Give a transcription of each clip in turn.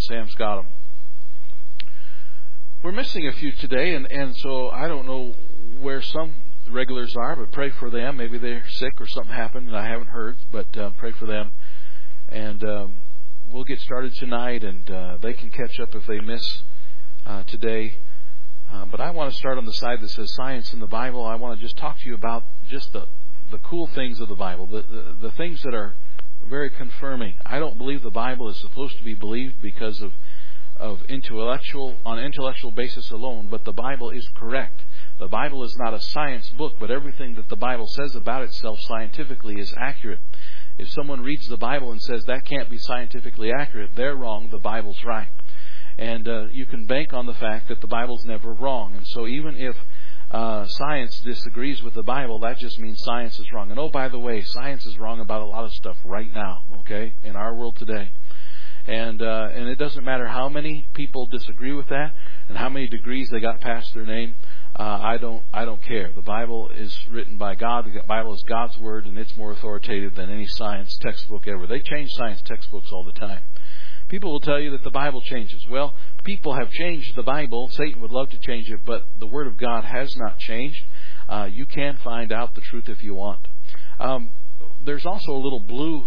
Sam's got them. We're missing a few today, and so I don't know where some regulars are, but pray for them. Maybe they're sick or something happened and I haven't heard, but pray for them. And we'll get started tonight, and they can catch up if they miss today. But I want to start on the side that says science in the Bible. I want to just talk to you about just the cool things of the Bible, the things that are very confirming. I don't believe the Bible is supposed to be believed because of on intellectual basis alone, but the Bible is correct. The Bible is not a science book, but everything that the Bible says about itself scientifically is accurate. If someone reads the Bible and says that can't be scientifically accurate, they're wrong, the Bible's right. And you can bank on the fact that the Bible's never wrong. And so even if science disagrees with the Bible, that just means science is wrong. And oh, by the way, science is wrong about a lot of stuff right now, okay, in our world today. And it doesn't matter how many people disagree with that and how many degrees they got past their name. I don't care. The Bible is written by God. The Bible is God's Word, and it's more authoritative than any science textbook ever. They change science textbooks all the time. People will tell you that the Bible changes. Well, people have changed the Bible. Satan would love to change it, but the Word of God has not changed. You can find out the truth if you want. There's also a little blue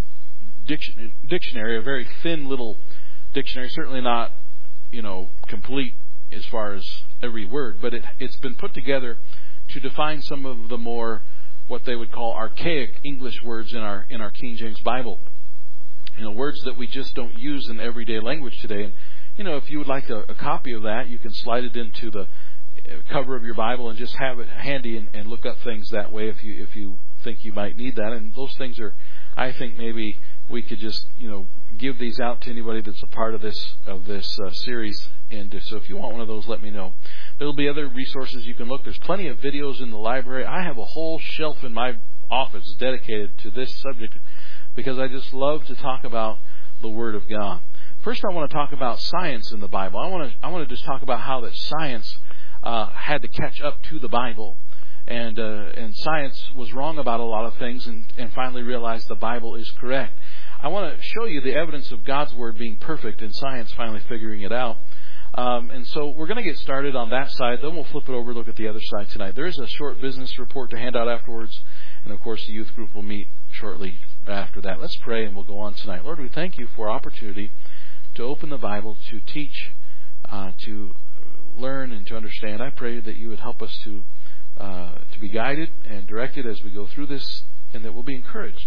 dictionary, a very thin little dictionary, certainly not, complete as far as every word, but it's been put together to define some of the more what they would call archaic English words in our King James Bible. Words that we just don't use in everyday language today. And if you would like a copy of that, you can slide it into the cover of your Bible and just have it handy and look up things that way if you think you might need that. And those things are, I think maybe we could just give these out to anybody that's a part of this series. And so if you want one of those, let me know. There'll be other resources you can look. There's plenty of videos in the library. I have a whole shelf in my office dedicated to this subject because I just love to talk about the Word of God. First, I want to talk about science in the Bible. I want to just talk about how that science had to catch up to the Bible, and science was wrong about a lot of things, and finally realized the Bible is correct. I want to show you the evidence of God's Word being perfect and science finally figuring it out. And so we're going to get started on that side. Then we'll flip it over and look at the other side tonight. There is a short business report to hand out afterwards. And, of course, the youth group will meet shortly after that. Let's pray and we'll go on tonight. Lord, we thank you for opportunity to open the Bible, to teach, to learn, and to understand. I pray that you would help us to be guided and directed as we go through this, and that we'll be encouraged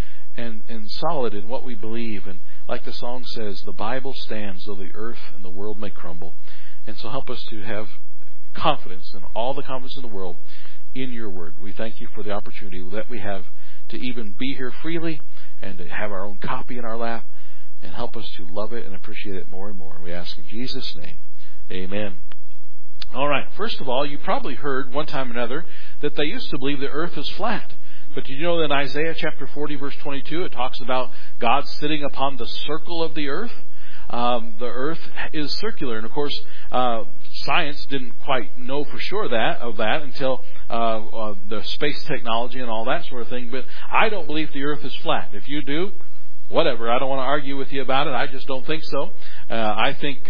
and solid in what we believe. And like the song says, the Bible stands though the earth and the world may crumble. And so help us to have confidence, and all the confidence in the world, in your Word. We thank you for the opportunity that we have to even be here freely and to have our own copy in our lap, and help us to love it and appreciate it more and more. We ask in Jesus' name, amen. All right, first of all, you probably heard one time or another that they used to believe the earth is flat. But did you know that in Isaiah chapter 40, verse 22, it talks about God sitting upon the circle of the earth? The earth is circular. And, of course, science didn't quite know for sure of that until the space technology and all that sort of thing. But I don't believe the earth is flat. If you do, whatever. I don't want to argue with you about it. I just don't think so. I think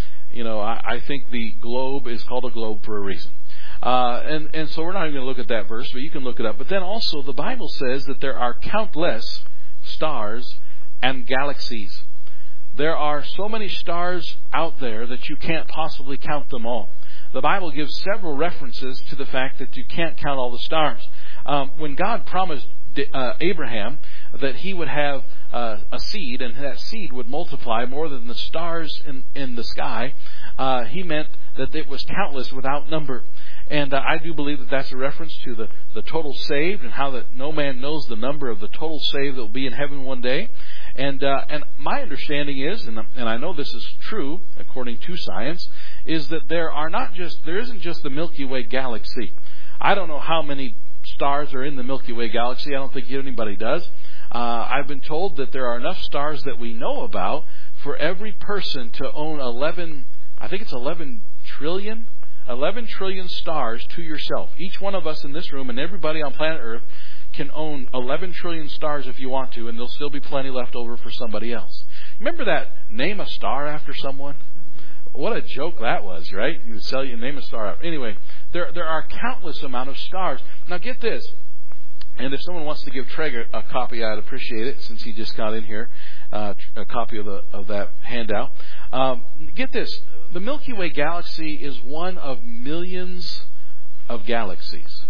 the globe is called a globe for a reason. And so we're not even going to look at that verse, but you can look it up. But then also the Bible says that there are countless stars and galaxies. There are so many stars out there that you can't possibly count them all. The Bible gives several references to the fact that you can't count all the stars. When God promised Abraham that he would have a seed, and that seed would multiply more than the stars in the sky, he meant that it was countless without number. And I do believe that that's a reference to the total saved, and how that no man knows the number of the total saved that will be in heaven one day. And my understanding is, and I know this is true according to science, is that there isn't just the Milky Way galaxy. I don't know how many stars are in the Milky Way galaxy. I don't think anybody does. I've been told that there are enough stars that we know about for every person to own 11 trillion stars to yourself. Each one of us in this room and everybody on planet Earth can own 11 trillion stars if you want to, and there'll still be plenty left over for somebody else. Remember that name a star after someone? What a joke that was, right? You name a star. Anyway, there are countless amount of stars. Now get this. And if someone wants to give Treg a copy, I'd appreciate it, since he just got in here, a copy of that handout. Get this: the Milky Way galaxy is one of millions of galaxies,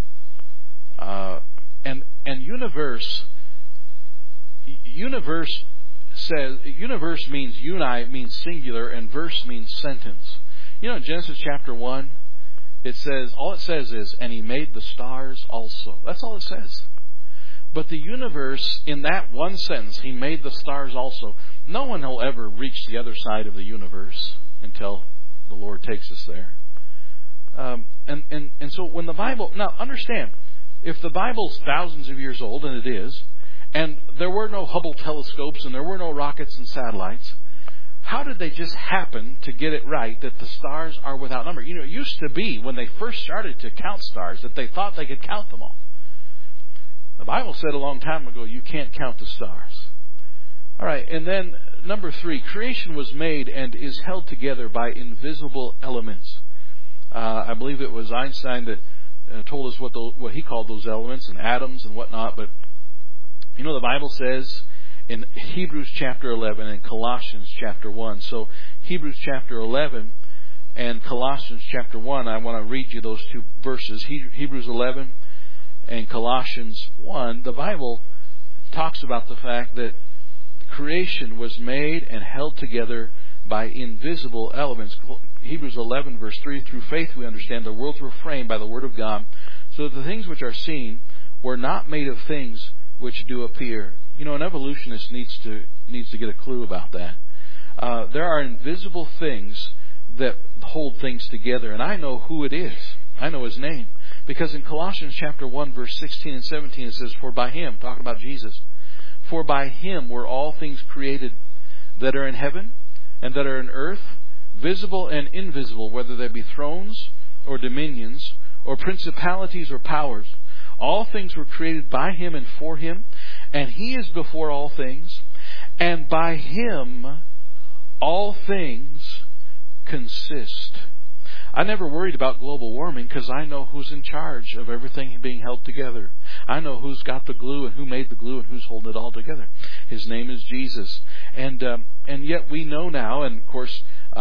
and universe says universe means uni means singular, and verse means sentence. You know, in Genesis chapter 1. It says, all it says is, and he made the stars also. That's all it says. But the universe, in that one sentence, he made the stars also. No one will ever reach the other side of the universe until the Lord takes us there. And so when the Bible, now understand, if the Bible's thousands of years old, and it is, and there were no Hubble telescopes and there were no rockets and satellites, how did they just happen to get it right that the stars are without number? You know, it used to be when they first started to count stars that they thought they could count them all. The Bible said a long time ago, you can't count the stars. All right, and then number 3, creation was made and is held together by invisible elements. I believe it was Einstein that told us what he called those elements, and atoms and whatnot. But you know, the Bible says in Hebrews chapter 11 and Colossians chapter 1. So Hebrews chapter 11 and Colossians chapter 1, I want to read you those two verses. Hebrews 11 and Colossians 1, the Bible talks about the fact that creation was made and held together by invisible elements. Hebrews 11 verse 3, through faith we understand the worlds were framed by the word of God, so that the things which are seen were not made of things which do appear. You know, an evolutionist needs to get a clue about that. There are invisible things that hold things together, and I know who it is. I know his name. Because in Colossians chapter 1, verse 16 and 17, it says, for by him, talking about Jesus, for by him were all things created that are in heaven and that are in earth, visible and invisible, whether they be thrones or dominions or principalities or powers. All things were created by him and for him, and he is before all things, and by him all things consist. I never worried about global warming because I know who's in charge of everything being held together. I know who's got the glue and who made the glue and who's holding it all together. His name is Jesus. And yet we know now, and of course,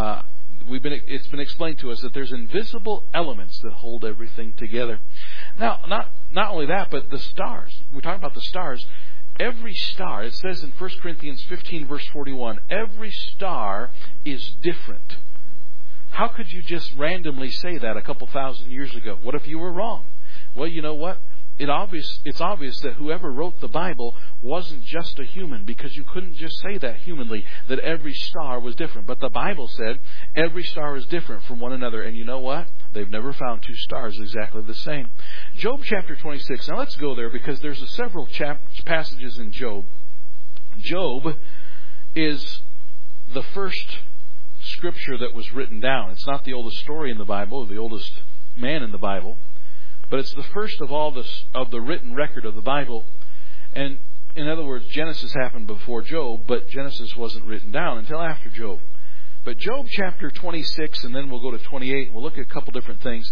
it's been explained to us that there's invisible elements that hold everything together. Now, not only that, but the stars. We talk about the stars. Every star, it says in 1 Corinthians 15, verse 41, every star is different. How could you just randomly say that a couple thousand years ago? What if you were wrong? Well, you know what? It's obvious that whoever wrote the Bible wasn't just a human, because you couldn't just say that humanly, that every star was different. But the Bible said every star is different from one another. And you know what? They've never found two stars exactly the same. Job chapter 26. Now let's go there, because there's several passages in Job. Job is the first scripture that was written down. It's not the oldest story in the Bible, or the oldest man in the Bible, but it's the first of all of the written record of the Bible. And in other words, Genesis happened before Job, but Genesis wasn't written down until after Job. But Job chapter 26, and then we'll go to 28. We'll look at a couple different things.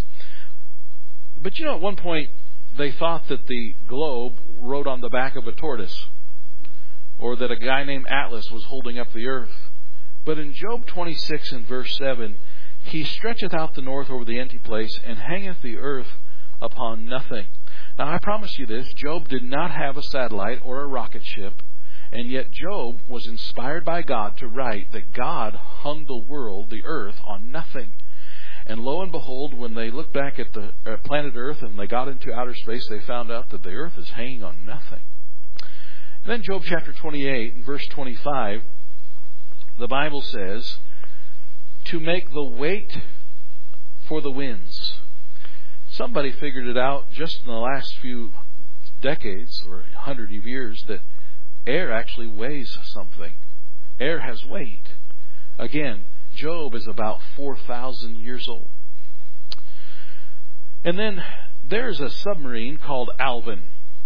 But you know, at one point, they thought that the globe rode on the back of a tortoise, or that a guy named Atlas was holding up the earth. But in Job 26 and verse 7, he stretcheth out the north over the empty place, and hangeth the earth upon nothing. Now I promise you this, Job did not have a satellite or a rocket ship, and yet Job was inspired by God to write that God hung the world, the earth, on nothing. And lo and behold, when they looked back at the planet Earth and they got into outer space, they found out that the earth is hanging on nothing. And then Job chapter 28 and verse 25, the Bible says, to make the weight for the winds. Somebody figured it out just in the last few decades or 100 of years that air actually weighs something. Air has weight. Again, Job is about 4,000 years old. And then there's a submarine called Alvin.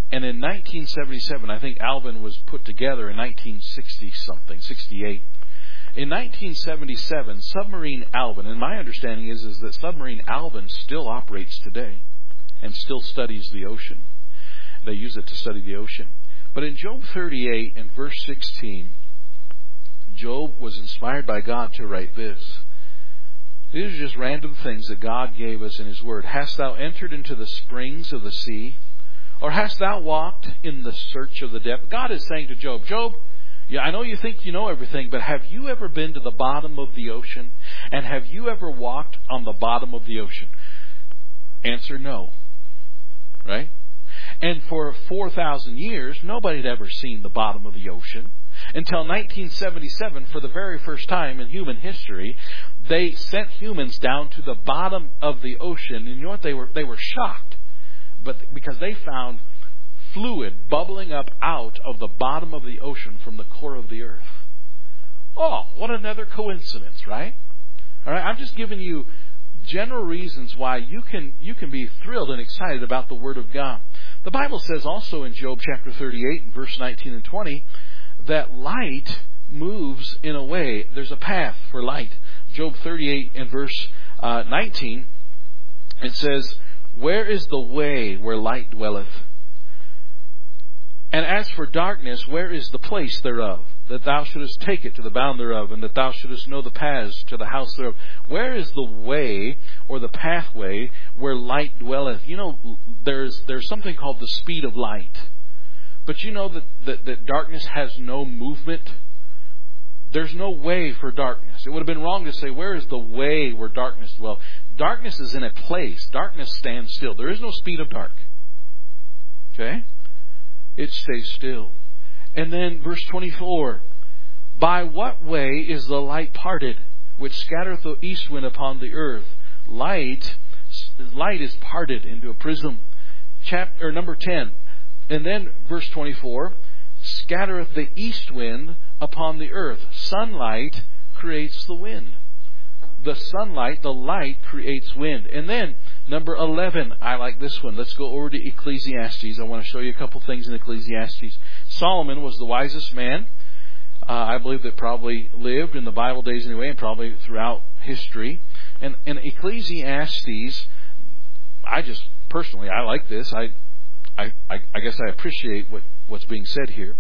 And in 1977, I think Alvin was put together in 1960-something, 68. In 1977, Submarine Alvin, and my understanding is that Submarine Alvin still operates today and still studies the ocean. They use it to study the ocean. But in Job 38 and verse 16, Job was inspired by God to write this. These are just random things that God gave us in His Word. Hast thou entered into the springs of the sea? Or hast thou walked in the search of the depth? God is saying to Job, Job, yeah, I know you think you know everything, but have you ever been to the bottom of the ocean? And have you ever walked on the bottom of the ocean? Answer, no. Right? And for 4,000 years, nobody had ever seen the bottom of the ocean. Until 1977, for the very first time in human history, they sent humans down to the bottom of the ocean. And you know what? They were shocked. But because they found fluid bubbling up out of the bottom of the ocean from the core of the earth. Oh, what another coincidence, right? All right, I'm just giving you general reasons why you can be thrilled and excited about the Word of God. The Bible says also in Job chapter 38 and verse 19 and 20 that light moves in a way. There's a path for light. Job 38 and verse 19, it says, where is the way where light dwelleth? And as for darkness, where is the place thereof? That thou shouldest take it to the bound thereof, and that thou shouldest know the paths to the house thereof. Where is the way or the pathway where light dwelleth? You know, there's something called the speed of light. But you know that darkness has no movement. There's no way for darkness. It would have been wrong to say, where is the way where darkness dwells? Darkness is in a place. Darkness stands still. There is no speed of dark. Okay? It stays still. And then verse 24. By what way is the light parted, which scattereth the east wind upon the earth? Light is parted into a prism. Number 10. And then verse 24. Scattereth the east wind upon the earth. Sunlight creates the wind. The sunlight, the light creates wind. And then number 11, I like this one. Let's go over to Ecclesiastes. I want to show you a couple things in Ecclesiastes. Solomon was the wisest man, I believe, that probably lived in the Bible days anyway, and probably throughout history. And in Ecclesiastes, I like this. I guess I appreciate what's being said here.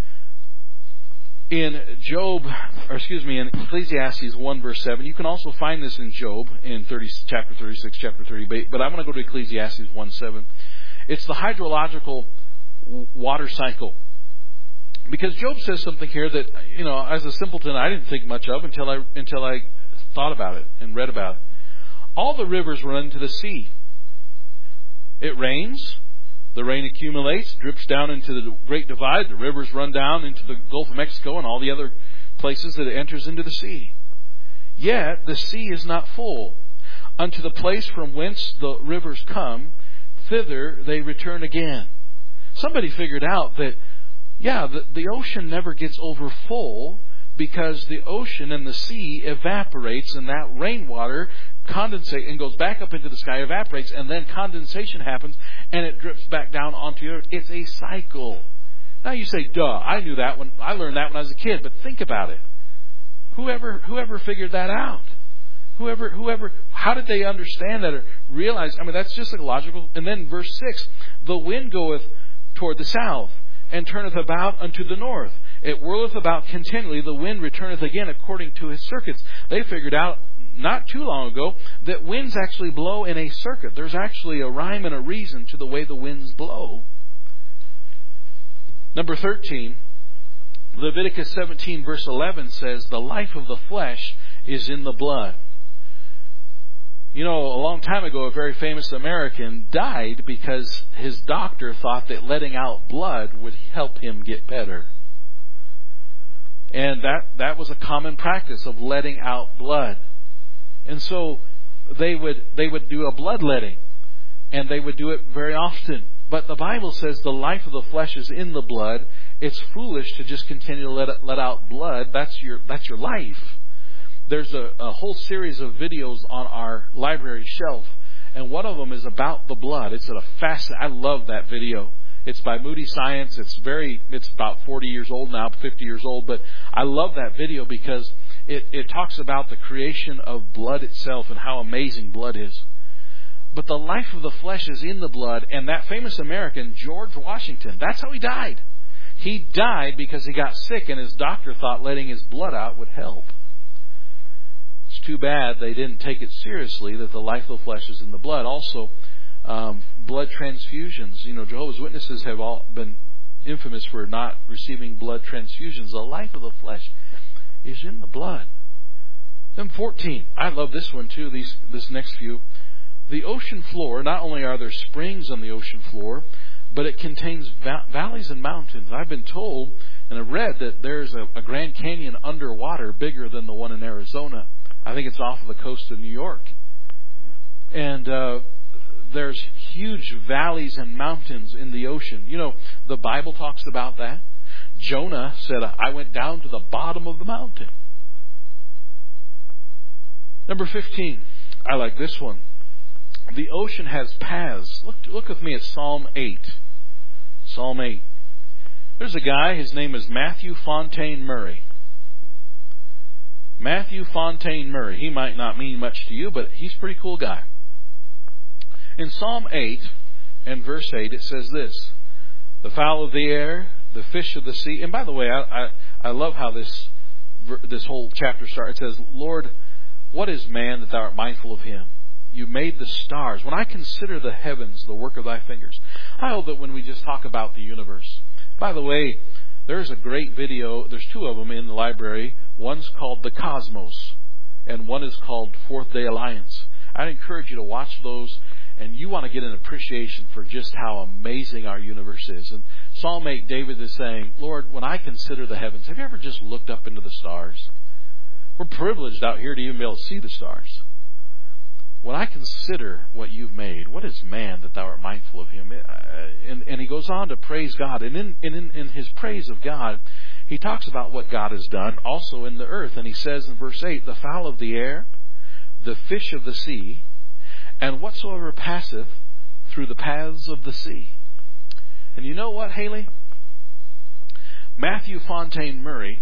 In Ecclesiastes 1 verse 7, you can also find this in Job in chapter 36, chapter 38, but I'm going to go to Ecclesiastes 1:7. It's the hydrological water cycle. Because Job says something here that, you know, as a simpleton, I didn't think much of until I thought about it and read about it. All the rivers run into the sea. It rains. The rain accumulates, drips down into the Great Divide. The rivers run down into the Gulf of Mexico and all the other places that it enters into the sea. Yet the sea is not full. Unto the place from whence the rivers come, thither they return again. Somebody figured out that, the ocean never gets over full because the ocean and the sea evaporates, and that rainwater condensates and goes back up into the sky, evaporates, and then condensation happens and it drips back down onto the earth. It's a cycle. Now you say, duh, I knew that when I learned that when I was a kid, but think about it. Whoever figured that out? Whoever, how did they understand that or realize? I mean, that's just like logical. And then verse 6, the wind goeth toward the south and turneth about unto the north. It whirleth about continually, the wind returneth again according to his circuits. They figured out not too long ago that winds actually blow in a circuit. There's actually a rhyme and a reason to the way the winds blow. Number 13, Leviticus 17 verse 11 says, the life of the flesh is in the blood. You know, a long time ago, a very famous American died because his doctor thought that letting out blood would help him get better. And that was a common practice of letting out blood. And so they would do a bloodletting, and they would do it very often. But the Bible says the life of the flesh is in the blood. It's foolish to just continue to let out blood. That's your life. There's a whole series of videos on our library shelf, and one of them is about the blood. It's I love that video. It's by Moody Science. It's about 40 years old now, 50 years old. But I love that video because it talks about the creation of blood itself and how amazing blood is. But the life of the flesh is in the blood, and that famous American, George Washington, that's how he died. He died because he got sick, and his doctor thought letting his blood out would help. It's too bad they didn't take it seriously that the life of the flesh is in the blood. Also, blood transfusions. Jehovah's Witnesses have all been infamous for not receiving blood transfusions. The life of the flesh is in the blood. Then 14. I love this one too, this next few. The ocean floor, not only are there springs on the ocean floor, but it contains valleys and mountains. I've been told, and I've read, that there's a Grand Canyon underwater bigger than the one in Arizona. I think it's off of the coast of New York. And there's huge valleys and mountains in the ocean. The Bible talks about that. Jonah said, I went down to the bottom of the mountain. Number 15. I like this one. The ocean has paths. Look with me at Psalm 8. Psalm 8. There's a guy, his name is Matthew Fontaine Murray. Matthew Fontaine Murray. He might not mean much to you, but he's a pretty cool guy. In Psalm 8 and verse 8, it says this: the fowl of the air, the fish of the sea. And by the way, I love how this whole chapter starts. It says, Lord, what is man that thou art mindful of him? You made the stars. When I consider the heavens, the work of thy fingers. I hope that when we just talk about the universe. By the way, there's a great video. There's two of them in the library. One's called The Cosmos, and one is called Fourth Day Alliance. I'd encourage you to watch those, and you want to get an appreciation for just how amazing our universe is. And Psalm 8, David is saying, Lord, when I consider the heavens, have you ever just looked up into the stars? We're privileged out here to even be able to see the stars. When I consider what you've made, what is man that thou art mindful of him? And he goes on to praise God. And in his praise of God, he talks about what God has done also in the earth. And he says in verse 8, the fowl of the air, the fish of the sea, and whatsoever passeth through the paths of the sea. And you know what, Haley? Matthew Fontaine Murray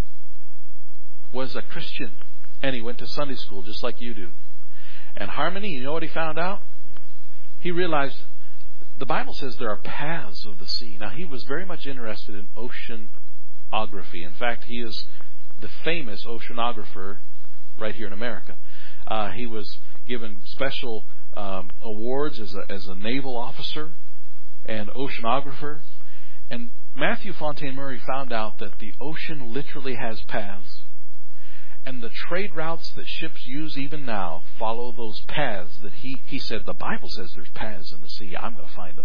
was a Christian, and he went to Sunday school just like you do. And Harmony, you know what he found out? He realized the Bible says there are paths of the sea. Now, he was very much interested in oceanography. In fact, he is the famous oceanographer right here in America. He was given special awards as a naval officer and oceanographer. And Matthew Fontaine Murray found out that the ocean literally has paths. And the trade routes that ships use even now follow those paths that he said, the Bible says there's paths in the sea. I'm going to find them.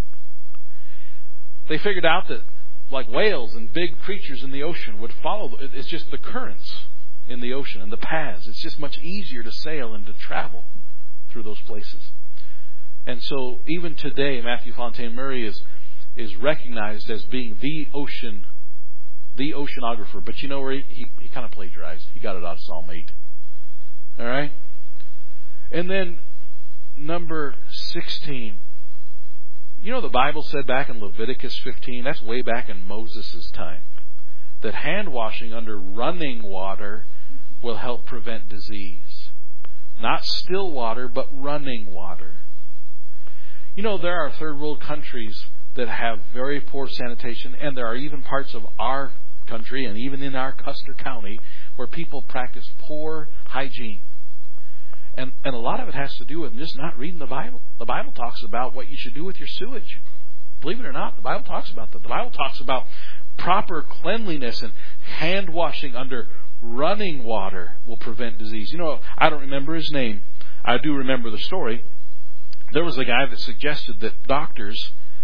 They figured out that like whales and big creatures in the ocean would follow. It's just the currents in the ocean and the paths. It's just much easier to sail and to travel through those places. And so even today, Matthew Fontaine Murray is recognized as being the oceanographer. But you know where he kind of plagiarized. He got it out of Psalm 8. All right? And then number 16. You know the Bible said back in Leviticus 15, that's way back in Moses' time, that hand washing under running water will help prevent disease. Not still water, but running water. You know, there are third world countries that have very poor sanitation, and there are even parts of our country and even in our Custer County where people practice poor hygiene. And a lot of it has to do with just not reading the Bible. The Bible talks about what you should do with your sewage. Believe it or not, the Bible talks about that. The Bible talks about proper cleanliness, and hand washing under running water will prevent disease. You know, I don't remember his name. I do remember the story. There was a guy that suggested that doctors,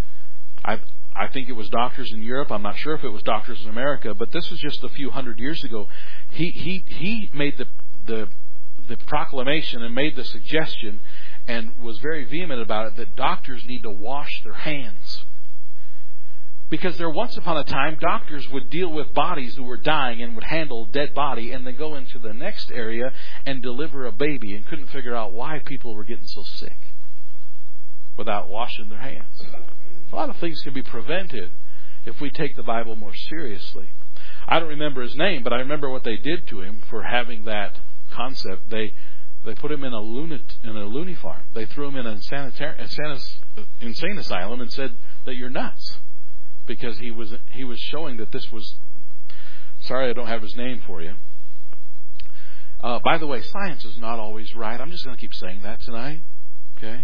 I think it was doctors in Europe. I'm not sure if it was doctors in America, but this was just a few hundred years ago. He made the proclamation and made the suggestion and was very vehement about it that doctors need to wash their hands. Because there once upon a time, doctors would deal with bodies who were dying and would handle a dead body and then go into the next area and deliver a baby and couldn't figure out why people were getting so sick without washing their hands. A lot of things can be prevented if we take the Bible more seriously. I don't remember his name, but I remember what they did to him for having that concept. They put him in a loony farm. They threw him in an insane asylum and said that you're nuts, because he was showing that this was. Sorry, I don't have his name for you. By the way, science is not always right. I'm just going to keep saying that tonight. Okay.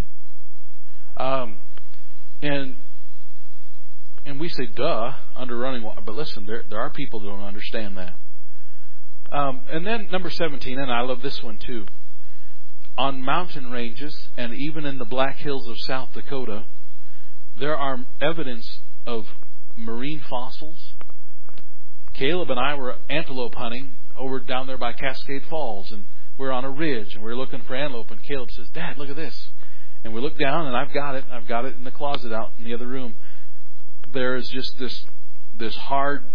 And we say, duh, under running water. But listen, there are people that don't understand that. And then number 17, and I love this one too. On mountain ranges and even in the Black Hills of South Dakota, there are evidence of marine fossils. Caleb and I were antelope hunting over down there by Cascade Falls, and we're on a ridge and we're looking for antelope, and Caleb says, Dad, look at this. And we look down, and I've got it in the closet out in the other room. There is just this hard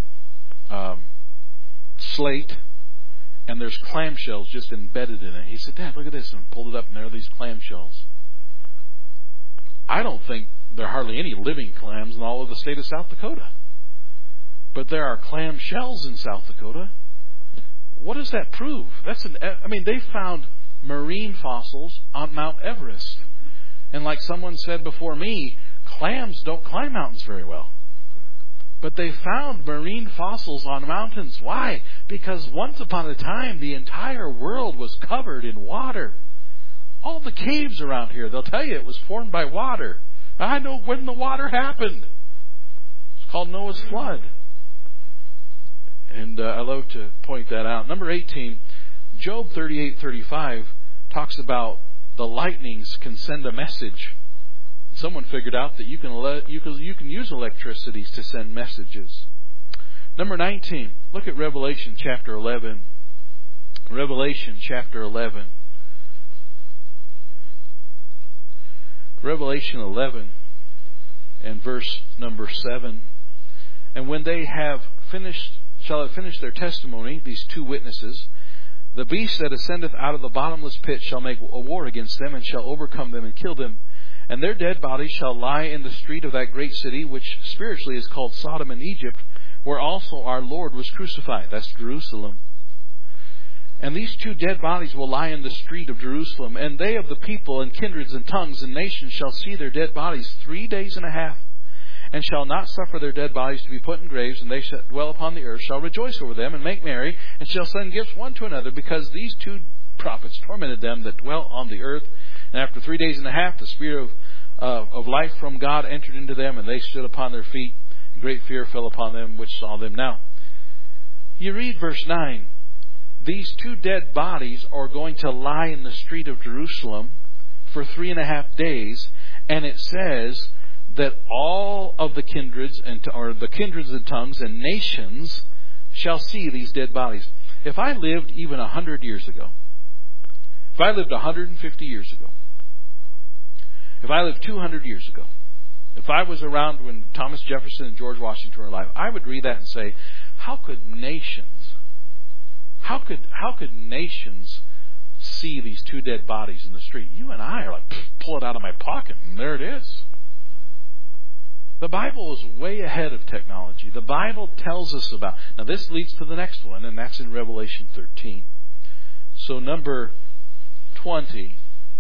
slate, and there's clamshells just embedded in it. He said, Dad, look at this, and pulled it up, and there are these clamshells. I don't think there are hardly any living clams in all of the state of South Dakota. But there are clam shells in South Dakota. What does that prove? They found marine fossils on Mount Everest. And like someone said before me, clams don't climb mountains very well. But they found marine fossils on mountains. Why? Because once upon a time, the entire world was covered in water. All the caves around here, they'll tell you it was formed by water. I know when the water happened. It's called Noah's flood. And I love to point that out. Number 18, Job 38:35 talks about the lightnings can send a message. Someone figured out that you can use electricity to send messages. Number 19, look at Revelation chapter 11. Revelation chapter 11. Revelation 11 and verse number 7. And when they shall have finished their testimony, these two witnesses, the beast that ascendeth out of the bottomless pit shall make a war against them, and shall overcome them and kill them. And their dead bodies shall lie in the street of that great city, which spiritually is called Sodom and Egypt, where also our Lord was crucified. That's Jerusalem. And these two dead bodies will lie in the street of Jerusalem, and they of the people and kindreds and tongues and nations shall see their dead bodies 3 days and a half, and shall not suffer their dead bodies to be put in graves, and they shall dwell upon the earth, shall rejoice over them and make merry, and shall send gifts one to another, because these two prophets tormented them that dwell on the earth. And after 3 days and a half, the spirit of life from God entered into them, and they stood upon their feet. Great fear fell upon them which saw them. Now, you read verse 9. These two dead bodies are going to lie in the street of Jerusalem for 3.5 days, and it says that all of the kindreds and tongues and nations shall see these dead bodies. If I lived even 100 years ago, if I lived 150 years ago, if I lived 200 years ago, if I was around when Thomas Jefferson and George Washington were alive, I would read that and say, how could nations see these two dead bodies in the street? You and I are like, pull it out of my pocket, and there it is. The Bible is way ahead of technology. The Bible tells us about... Now this leads to the next one, and that's in Revelation 13. So number 20.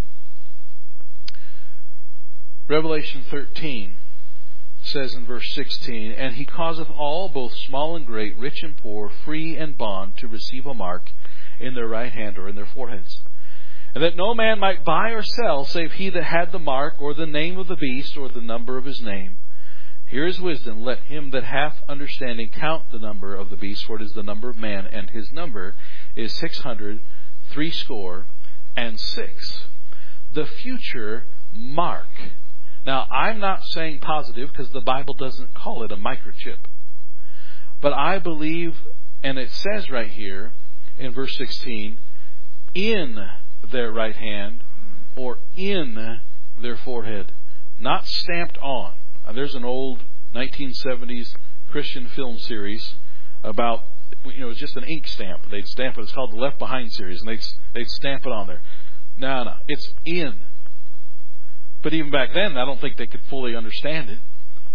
Revelation 13 says in verse 16, And he causeth all, both small and great, rich and poor, free and bond, to receive a mark in their right hand or in their foreheads. And that no man might buy or sell, save he that had the mark, or the name of the beast, or the number of his name. Here is wisdom. Let him that hath understanding count the number of the beast, for it is the number of man, and his number is 666. The future mark. Now, I'm not saying positive because the Bible doesn't call it a microchip. But I believe, and it says right here in verse 16, in their right hand or in their forehead, not stamped on. There's an old 1970s Christian film series about, it's just an ink stamp. They'd stamp it. It's called the Left Behind series, and they'd stamp it on there. No, it's in. But even back then, I don't think they could fully understand it.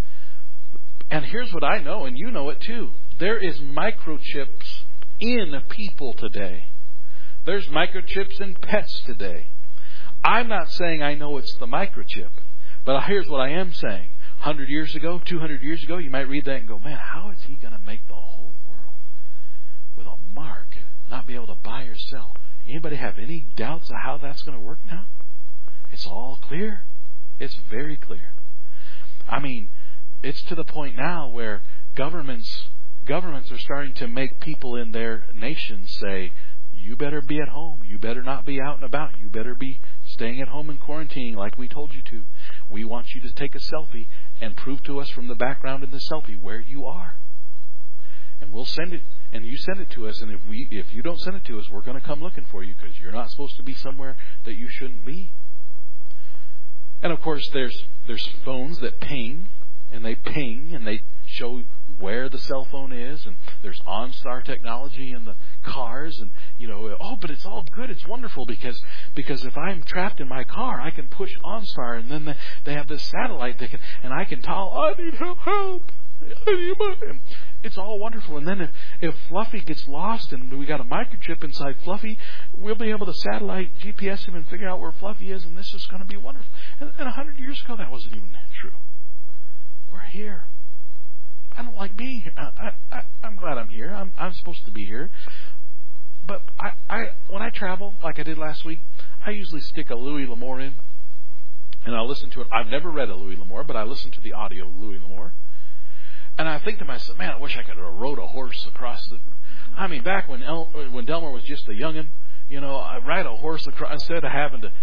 And here's what I know, and you know it too. There is microchips in people today. There's microchips in pets today. I'm not saying I know it's the microchip, but here's what I am saying. 100 years ago, 200 years ago, you might read that and go, man, how is he going to make the whole world with a mark, not be able to buy or sell? Anybody have any doubts of how that's going to work now? It's all clear. It's very clear. I mean, it's to the point now where governments are starting to make people in their nations say, you better be at home. You better not be out and about. You better be staying at home and quarantining like we told you to. We want you to take a selfie and prove to us from the background in the selfie where you are. And we'll send it, and you send it to us, and if you don't send it to us, we're going to come looking for you because you're not supposed to be somewhere that you shouldn't be. And of course, there's phones that ping, and they show where the cell phone is, and there's OnStar technology in the cars, and but it's all good, it's wonderful because if I'm trapped in my car, I can push OnStar, and then they have this satellite and I can tell, I need help. It's all wonderful. And then if Fluffy gets lost and we got a microchip inside Fluffy, we'll be able to satellite GPS him and figure out where Fluffy is, and this is going to be wonderful. And 100 years ago, that wasn't even true. We're here. I don't like being here. I'm glad I'm here. I'm supposed to be here. But when I travel, like I did last week, I usually stick a Louis L'Amour in, and I'll listen to it. I've never read a Louis L'Amour, but I listen to the audio of Louis L'Amour. And I think to myself, man, I wish I could have rode a horse across the... I mean, back when Delmar was just a youngin', I ride a horse across instead of having to...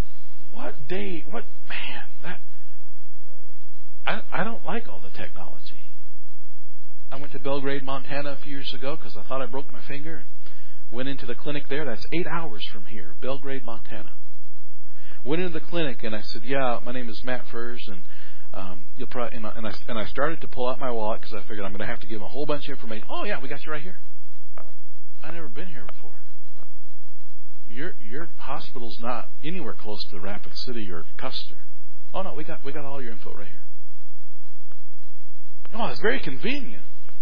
I don't like all the technology. I went to Belgrade, Montana a few years ago because I thought I broke my finger. Went into the clinic there. That's 8 hours from here, Belgrade, Montana. Went into the clinic and I said, "Yeah, my name is Matt Furs, and you'll probably." And I started to pull out my wallet because I figured I'm going to have to give them a whole bunch of information. Oh yeah, we got you right here. I've never been here before. Your hospital's not anywhere close to Rapid City or Custer. Oh no, we got all your info right here. Oh, it's very convenient.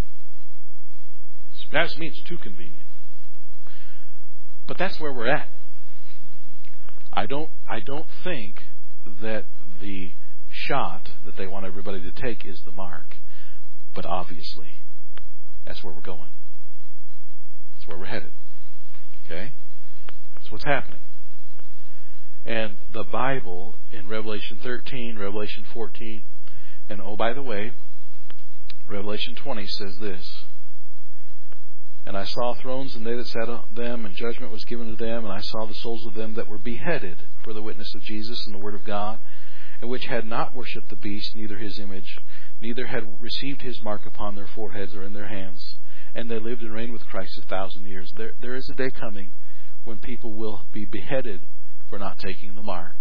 That means too convenient. But that's where we're at. I don't think that the shot that they want everybody to take is the mark. But obviously, that's where we're going. That's where we're headed. Okay? That's what's happening. And the Bible in Revelation 13, Revelation 14, and oh, by the way, Revelation 20 says this: "And I saw thrones, and they that sat on them, and judgment was given to them. And I saw the souls of them that were beheaded for the witness of Jesus and the word of God, and which had not worshipped the beast, neither his image, neither had received his mark upon their foreheads or in their hands. And they lived and reigned with Christ 1,000 years." There is a day coming when people will be beheaded for not taking the mark.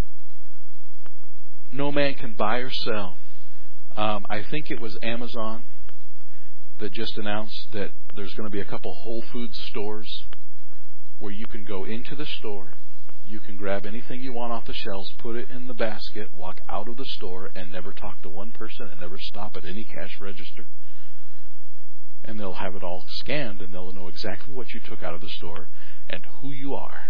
No man can buy or sell. I think it was Amazon that just announced that there's going to be a couple Whole Foods stores where you can go into the store, you can grab anything you want off the shelves, put it in the basket, walk out of the store, and never talk to one person and never stop at any cash register. And they'll have it all scanned, and they'll know exactly what you took out of the store and who you are.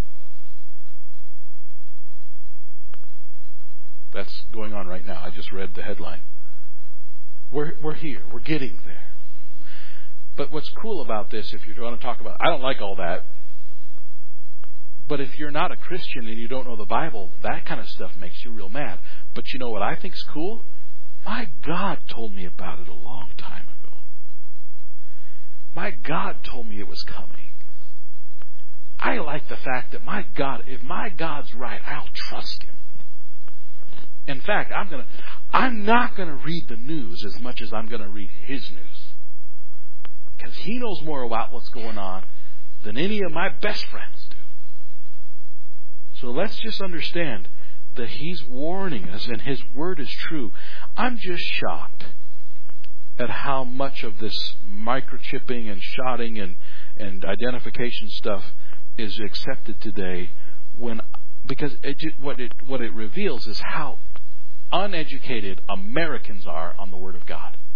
That's going on right now. I just read the headline. We're here. We're getting there. But what's cool about this, if you're going to talk about, I don't like all that. But if you're not a Christian and you don't know the Bible, that kind of stuff makes you real mad. But you know what I think's cool? My God told me about it a long time ago. My God told me it was coming. I like the fact that my God, if my God's right, I'll trust Him. In fact, I'm not going to read the news as much as I'm going to read His news. Because He knows more about what's going on than any of my best friends do. So let's just understand that He's warning us and His word is true. I'm just shocked at how much of this microchipping and shotting and identification stuff is accepted today, because what it reveals is how uneducated Americans are on the Word of God.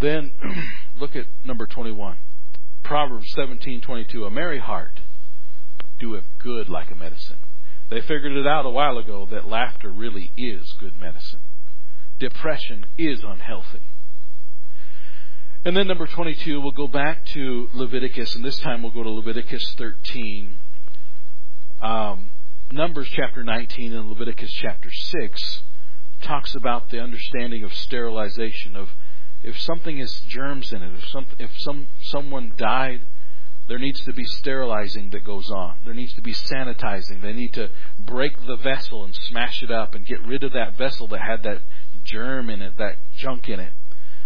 Then look at number 21. Proverbs 17:22. A merry heart doeth good like a medicine. They figured it out a while ago that laughter really is good medicine. Depression is unhealthy. And then number 22, we'll go back to Leviticus, and this time we'll go to Leviticus 13. Numbers chapter 19 and Leviticus chapter 6 talks about the understanding of sterilization, of if something has germs in it, if someone died, there needs to be sterilizing that goes on. There needs to be sanitizing. They need to break the vessel and smash it up and get rid of that vessel that had that germ in it, that junk in it.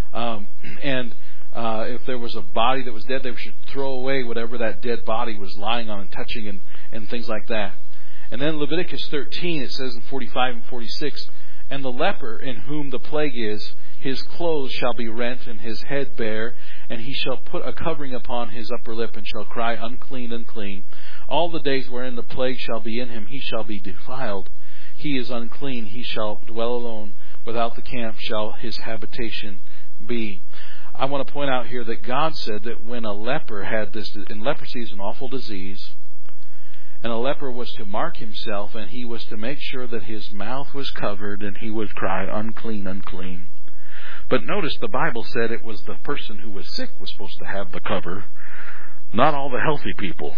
If there was a body that was dead, they should throw away whatever that dead body was lying on and touching and things like that. And then Leviticus 13, it says in 45 and 46, and the leper in whom the plague is, his clothes shall be rent and his head bare, and he shall put a covering upon his upper lip and shall cry, unclean, unclean. All the days wherein the plague shall be in him, he shall be defiled. He is unclean, he shall dwell alone. Without the camp shall his habitation be. I want to point out here that God said that when a leper had this, and leprosy is an awful disease, and a leper was to mark himself, and he was to make sure that his mouth was covered, and he would cry, unclean, unclean. But notice the Bible said it was the person who was sick was supposed to have the cover, not all the healthy people.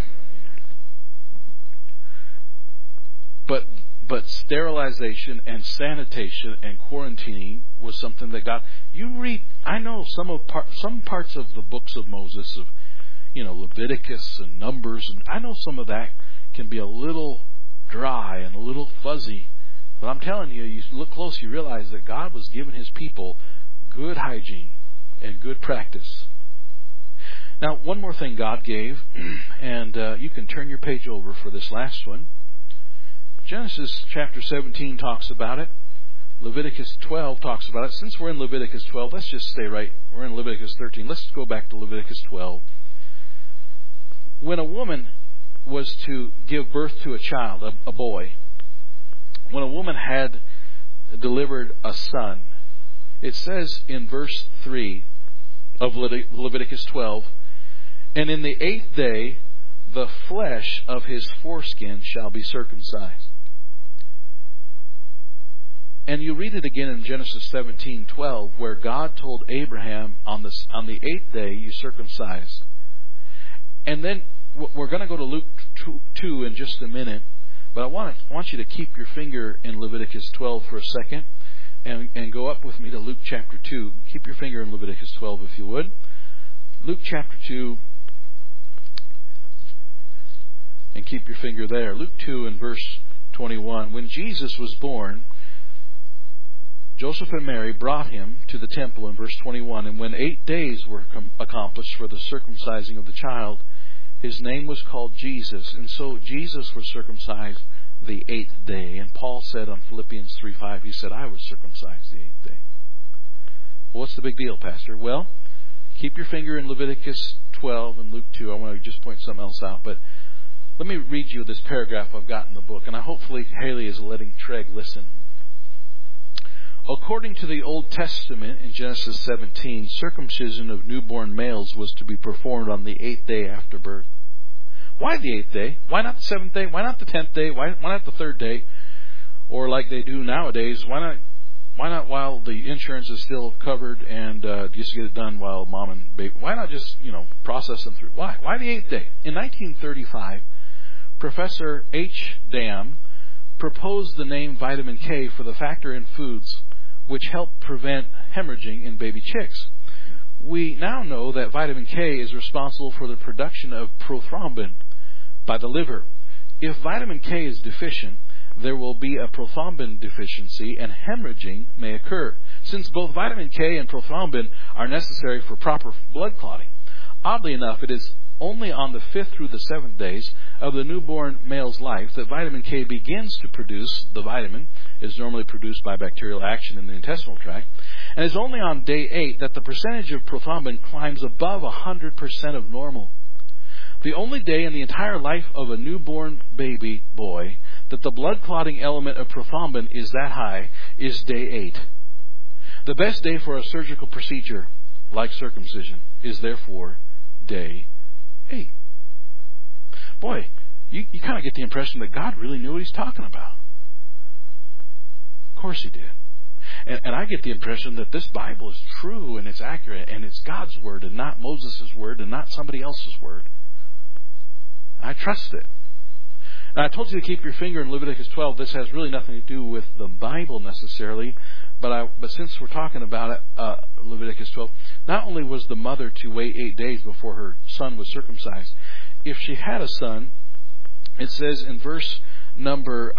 But sterilization and sanitation and quarantining was something that God. You read. I know some parts of the books of Moses, of Leviticus and Numbers, and I know some of that can be a little dry and a little fuzzy. But I'm telling you, you look close, you realize that God was giving His people good hygiene and good practice. Now, one more thing God gave, and you can turn your page over for this last one. Genesis chapter 17 talks about it. Leviticus 12 talks about it. Since we're in Leviticus 12, let's just stay right. We're in Leviticus 13. Let's go back to Leviticus 12. When a woman was to give birth to a child, a boy, when a woman had delivered a son, it says in verse 3 of Leviticus 12, and in the 8th day the flesh of his foreskin shall be circumcised. And you read it again in Genesis 17:12, where God told Abraham, on the 8th day you circumcise. And then we're going to go to Luke 2 in just a minute, but I want you to keep your finger in Leviticus 12 for a second, and go up with me to Luke chapter 2. Keep your finger in Leviticus 12 if you would. Luke chapter 2, and keep your finger there. Luke 2 and verse 21. When Jesus was born, Joseph and Mary brought him to the temple in verse 21. And when 8 days were accomplished for the circumcising of the child, his name was called Jesus. And so Jesus was circumcised the 8th day. And Paul said on Philippians 3:5, he said, I was circumcised the 8th day. Well, what's the big deal, Pastor? Well, keep your finger in Leviticus 12 and Luke 2. I want to just point something else out. But let me read you this paragraph I've got in the book. And hopefully Haley is letting Treg listen. According to the Old Testament in Genesis 17, circumcision of newborn males was to be performed on the 8th day after birth. Why the 8th day? Why not the 7th day? Why not the 10th day? Why not the 3rd day? Or like they do nowadays, why not while the insurance is still covered and just get it done while mom and baby? Why not just, process them through? Why? Why the 8th day? In 1935, Professor H. Dam proposed the name vitamin K for the factor in foods which help prevent hemorrhaging in baby chicks. We now know that vitamin K is responsible for the production of prothrombin by the liver. If vitamin K is deficient, there will be a prothrombin deficiency and hemorrhaging may occur, since both vitamin K and prothrombin are necessary for proper blood clotting. Oddly enough, it is only on the 5th through the 7th days of the newborn male's life that vitamin K begins to produce. The vitamin is normally produced by bacterial action in the intestinal tract, and it's only on day 8 that the percentage of prothrombin climbs above 100% of normal. The only day in the entire life of a newborn baby boy that the blood clotting element of prothrombin is that high is day 8. The best day for a surgical procedure like circumcision, is therefore day 8. Boy, you kind of get the impression that God really knew what He's talking about. Of course He did. And I get the impression that this Bible is true and it's accurate and it's God's Word and not Moses' word and not somebody else's word. I trust it. Now, I told you to keep your finger in Leviticus 12. This has really nothing to do with the Bible necessarily, but since we're talking about it, Leviticus 12, not only was the mother to wait 8 days before her son was circumcised, if she had a son, it says in verse number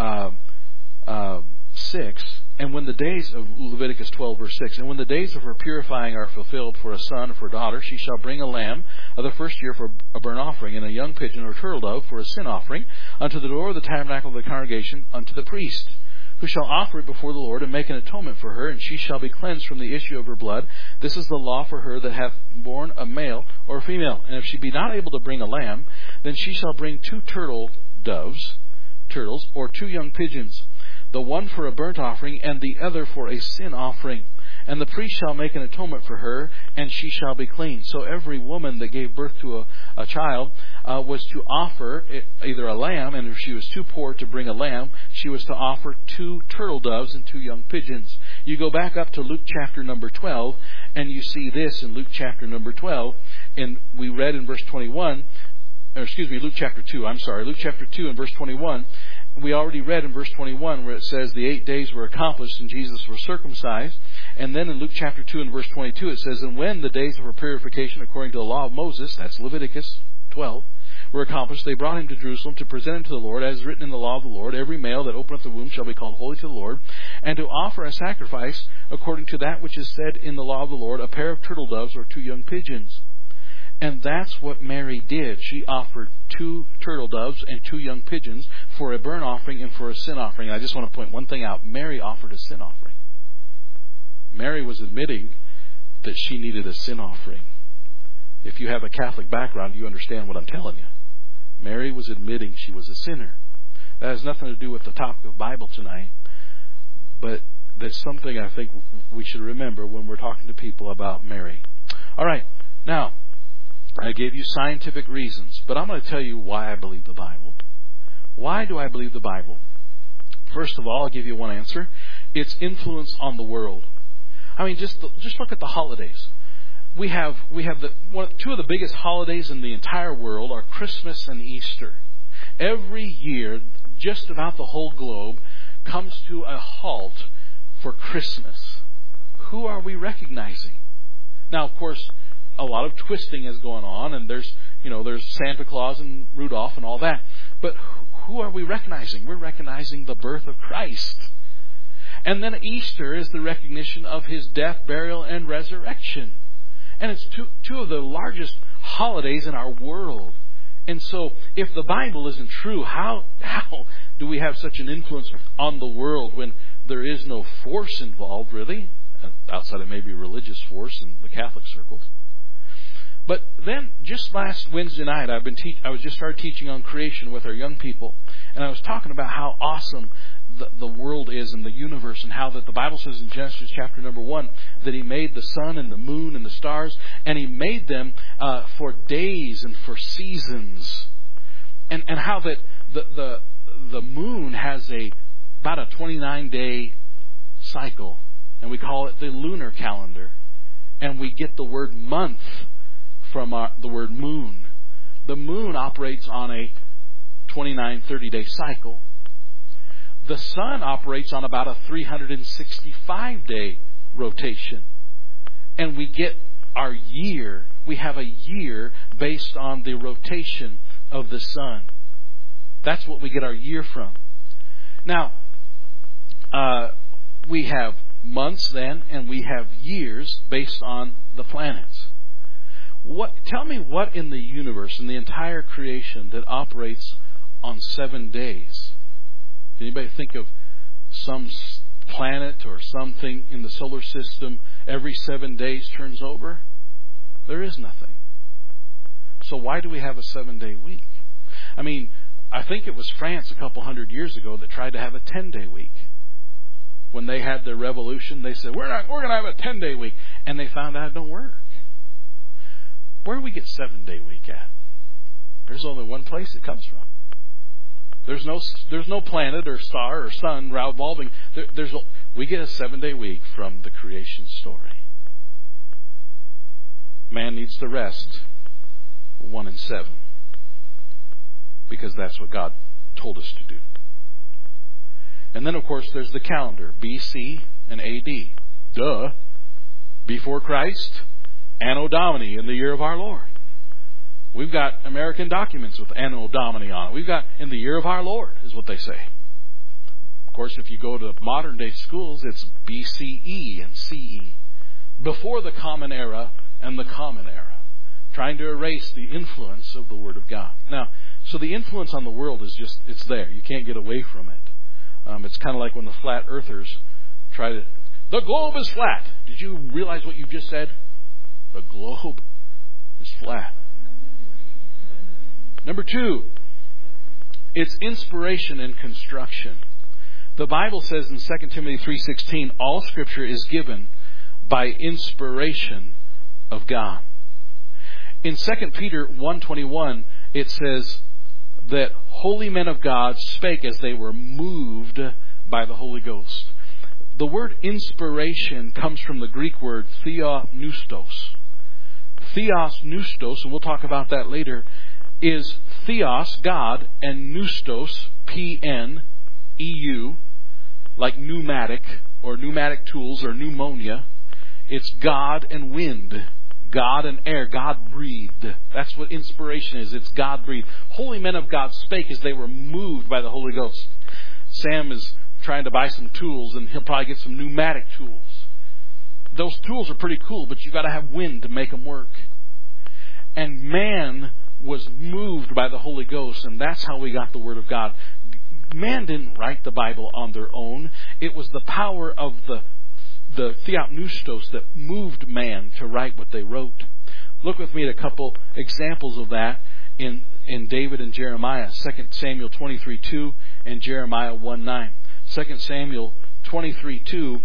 6, and when the days of Leviticus 12, verse 6, and when the days of her purifying are fulfilled for a son or for a daughter, she shall bring a lamb of the first year for a burnt offering, and a young pigeon or turtle dove for a sin offering, unto the door of the tabernacle of the congregation, unto the priest, who shall offer it before the Lord, and make an atonement for her, and she shall be cleansed from the issue of her blood. This is the law for her that hath borne a male or a female. And if she be not able to bring a lamb, then she shall bring 2 turtles, or 2 young pigeons, the one for a burnt offering, and the other for a sin offering. And the priest shall make an atonement for her, and she shall be clean. So every woman that gave birth to a child was to offer either a lamb, and if she was too poor to bring a lamb, she was to offer 2 turtle doves and 2 young pigeons. You go back up to Luke chapter number 12, and you see this in Luke chapter number 12, and we read in verse 21, Luke chapter 2, Luke chapter 2 and verse 21, we already read in verse 21 where it says the 8 days were accomplished and Jesus was circumcised. And then in Luke chapter 2 and verse 22 it says, and when the days of her purification according to the law of Moses, that's Leviticus 12, were accomplished, they brought him to Jerusalem to present him to the Lord, as written in the law of the Lord. Every male that openeth the womb shall be called holy to the Lord, and to offer a sacrifice according to that which is said in the law of the Lord, a pair of turtle doves or 2 young pigeons. And that's what Mary did. She offered 2 turtle doves and 2 young pigeons for a burnt offering and for a sin offering. And I just want to point one thing out. Mary offered a sin offering. Mary was admitting that she needed a sin offering. If you have a Catholic background, you understand what I'm telling you. Mary was admitting she was a sinner. That has nothing to do with the topic of Bible tonight, but that's something I think we should remember when we're talking to people about Mary. All right, now, I gave you scientific reasons, but I'm going to tell you why I believe the Bible. Why do I believe the Bible? First of all, I'll give you one answer. Its influence on the world. I mean, just look at the holidays. We have 2 of the biggest holidays in the entire world are Christmas and Easter. Every year, just about the whole globe comes to a halt for Christmas. Who are we recognizing? Now, of course, a lot of twisting is going on, and there's Santa Claus and Rudolph and all that. But who are we recognizing? We're recognizing the birth of Christ. And then Easter is the recognition of His death, burial, and resurrection. And it's two of the largest holidays in our world. And so, if the Bible isn't true, how do we have such an influence on the world when there is no force involved, really? Outside of maybe religious force in the Catholic circles. But then, just last Wednesday night, I was just started teaching on creation with our young people, and I was talking about how awesome the world is and the universe, and how that the Bible says in Genesis chapter number 1 that He made the sun and the moon and the stars, and He made them for days and for seasons, and how that the moon has about a 29-day cycle, and we call it the lunar calendar, and we get the word month from the word moon. The moon operates on a 30-day cycle. The sun operates on about a 365-day rotation. And we get our year. We have a year based on the rotation of the sun. That's what we get our year from. Now, we have months then, and we have years based on the planets. Tell me what in the universe, in the entire creation, that operates on 7 days? Can anybody think of some planet or something in the solar system every 7 days turns over? There is nothing. So why do we have a 7-day week? I mean, I think it was France a couple hundred years ago that tried to have a 10-day week. When they had their revolution, they said, we're going to have a 10-day week. And they found out it don't work. Where do we get 7-day week at? There's only one place it comes from. There's no planet or star or sun revolving. We get a 7-day week from the creation story. Man needs to rest 1 and 7 because that's what God told us to do. And then, of course, there's the calendar, BC and AD. Duh. Before Christ, Anno Domini, in the year of our Lord. We've got American documents with Anno Domini on it. We've got in the year of our Lord, is what they say. Of course, if you go to modern day schools, it's BCE and CE. Before the Common Era and the Common Era. Trying to erase the influence of the Word of God. Now, so the influence on the world is just, it's there. You can't get away from it. It's kind of like when the flat earthers try to... The globe is flat. Did you realize what you just said? The globe is flat. Number 2, it's inspiration and construction. The Bible says in 2 Timothy 3:16, all Scripture is given by inspiration of God. In 2 Peter 1:21, it says that holy men of God spake as they were moved by the Holy Ghost. The word inspiration comes from the Greek word theopneustos. Theos neustos, and we'll talk about that later, is theos, God, and neustos, P-N-E-U, like pneumatic, or pneumatic tools, or pneumonia. It's God and wind. God and air. God breathed. That's what inspiration is. It's God breathed. Holy men of God spake as they were moved by the Holy Ghost. Sam is trying to buy some tools, and he'll probably get some pneumatic tools. Those tools are pretty cool, but you've got to have wind to make them work. And man was moved by the Holy Ghost, and that's how we got the Word of God. Man didn't write the Bible on their own. It was the power of the theopneustos that moved man to write what they wrote. Look with me at a couple examples of that in David and Jeremiah. 2 Samuel 23:2 and Jeremiah 1:9. 2 Samuel 23:2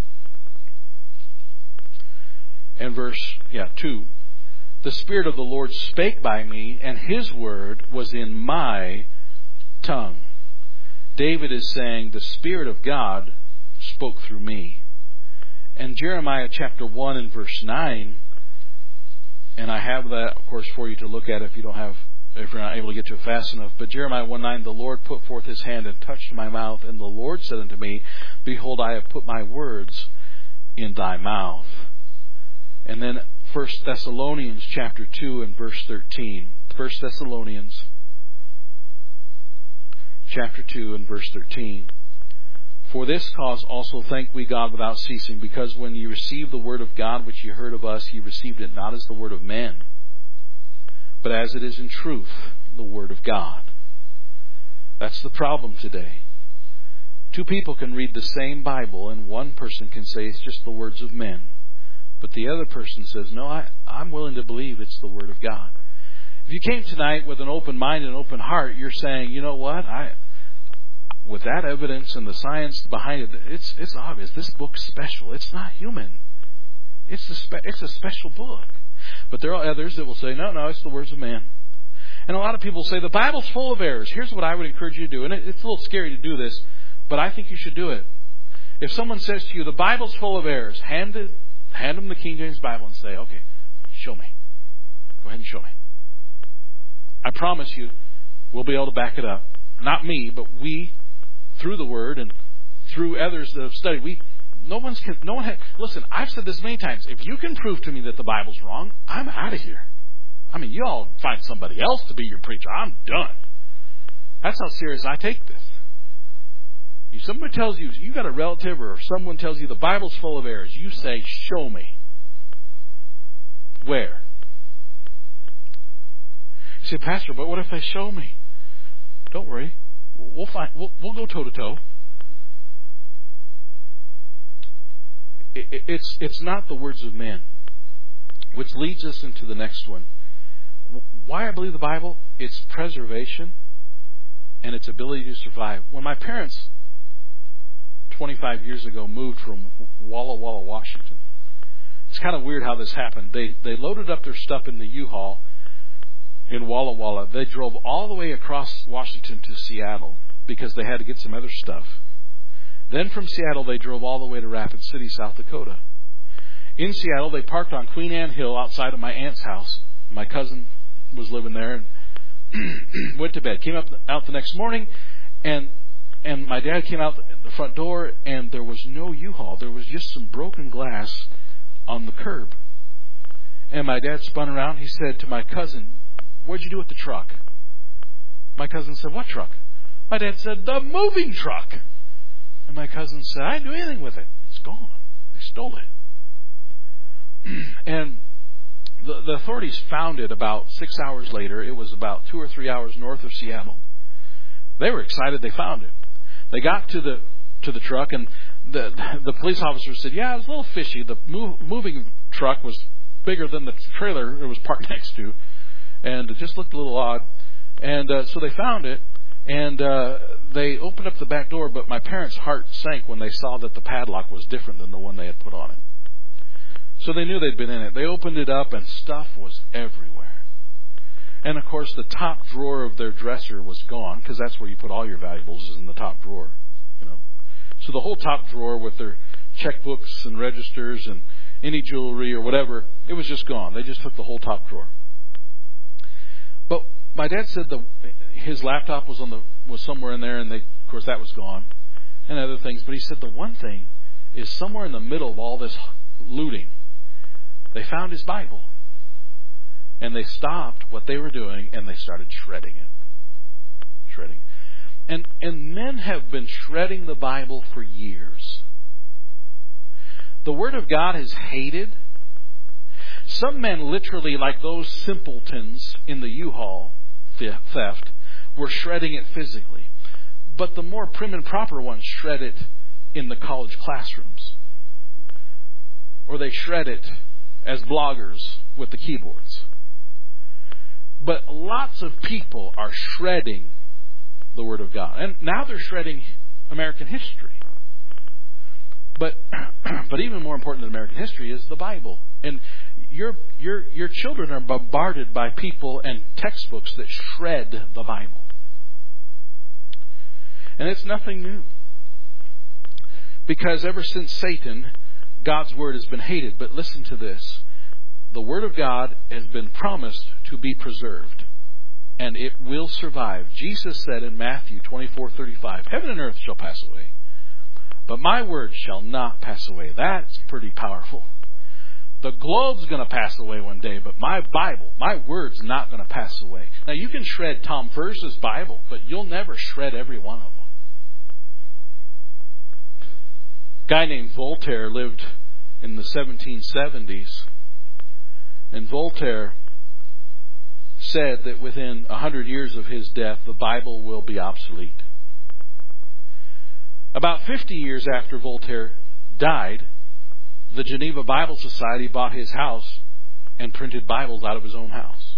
and verse 2. The Spirit of the Lord spake by me, and His word was in my tongue. David is saying, the Spirit of God spoke through me. And Jeremiah chapter 1 and verse 9, and I have that, of course, for you to look at if you're not able to get to it fast enough. But Jeremiah 1:9, the Lord put forth His hand and touched my mouth, and the Lord said unto me, behold, I have put my words in thy mouth. And then 1 Thessalonians chapter 2 and verse 13. 1 Thessalonians chapter 2 and verse 13. For this cause also thank we God without ceasing, because when ye received the word of God which ye heard of us, ye received it not as the word of men, but as it is in truth the word of God. That's the problem today. Two people can read the same Bible, and one person can say it's just the words of men. But the other person says, no, I'm willing to believe it's the Word of God. If you came tonight with an open mind and an open heart, you're saying, you know what? With that evidence and the science behind it, it's obvious. This book's special. It's not human. It's a special book. But there are others that will say, no, it's the words of man. And a lot of people say, the Bible's full of errors. Here's what I would encourage you to do. And it's a little scary to do this, but I think you should do it. If someone says to you, the Bible's full of errors, hand them the King James Bible and say, okay, show me. Go ahead and show me. I promise you, we'll be able to back it up. Not me, but we, through the Word and through others that have studied, listen, I've said this many times. If you can prove to me that the Bible's wrong, I'm out of here. I mean, you all find somebody else to be your preacher. I'm done. That's how serious I take this. If somebody tells you, you got a relative or someone tells you the Bible's full of errors, you say, show me. Where? You say, Pastor, but what if they show me? Don't worry. We'll go toe to toe. It's not the words of men. Which leads us into the next one. Why I believe the Bible? It's preservation and its ability to survive. When my parents 25 years ago moved from Walla Walla, Washington. it's kind of weird how this happened. They loaded up their stuff in the U-Haul in Walla Walla. They drove all the way across Washington to Seattle because they had to get some other stuff. Then from Seattle, they drove all the way to Rapid City, South Dakota. In Seattle, they parked on Queen Anne Hill outside of my aunt's house. My cousin was living there, and went to bed. Came out the next morning, and my dad came out the front door, and there was no U-Haul. There was just some broken glass on the curb. And my dad spun around. He said to my cousin, "What'd you do with the truck?" My cousin said, "What truck?" My dad said, "The moving truck." And my cousin said, "I didn't do anything with it. It's gone. They stole it." And the authorities found it about 6 hours later. It was about 2 or 3 hours north of Seattle. They were excited they found it. They got to the truck, and the police officer said, "Yeah, it was a little fishy. The moving truck was bigger than the trailer it was parked next to, and it just looked a little odd." And so they found it, and they opened up the back door, but my parents' heart sank when they saw that the padlock was different than the one they had put on it. So they knew they'd been in it. They opened it up, and stuff was everywhere. And, of course, the top drawer of their dresser was gone, because that's where you put all your valuables, is in the top drawer. So the whole top drawer with their checkbooks and registers and any jewelry or whatever, it was just gone. They just took the whole top drawer. But my dad said his laptop was somewhere in there, and of course that was gone, and other things. But he said the one thing is somewhere in the middle of all this looting, they found his Bible, and they stopped what they were doing, and they started shredding it. And men have been shredding the Bible for years. The Word of God is hated. Some men literally, like those simpletons in the U-Haul theft, were shredding it physically. But the more prim and proper ones shred it in the college classrooms. Or they shred it as bloggers with the keyboards. But lots of people are shredding the Word of God. And now they're shredding American history. But even more important than American history is the Bible. And your children are bombarded by people and textbooks that shred the Bible. And it's nothing new. Because ever since Satan, God's Word has been hated. But listen to this. The Word of God has been promised to be preserved. And it will survive. Jesus said in Matthew 24:35, "Heaven and earth shall pass away, but my word shall not pass away." That's pretty powerful. The globe's going to pass away one day, but my Bible, my word's not going to pass away. Now, you can shred Tom Ferris's Bible, but you'll never shred every one of them. A guy named Voltaire lived in the 1770s, and Voltaire said that within 100 years of his death, the Bible will be obsolete. About 50 years after Voltaire died, the Geneva Bible Society bought his house and printed Bibles out of his own house.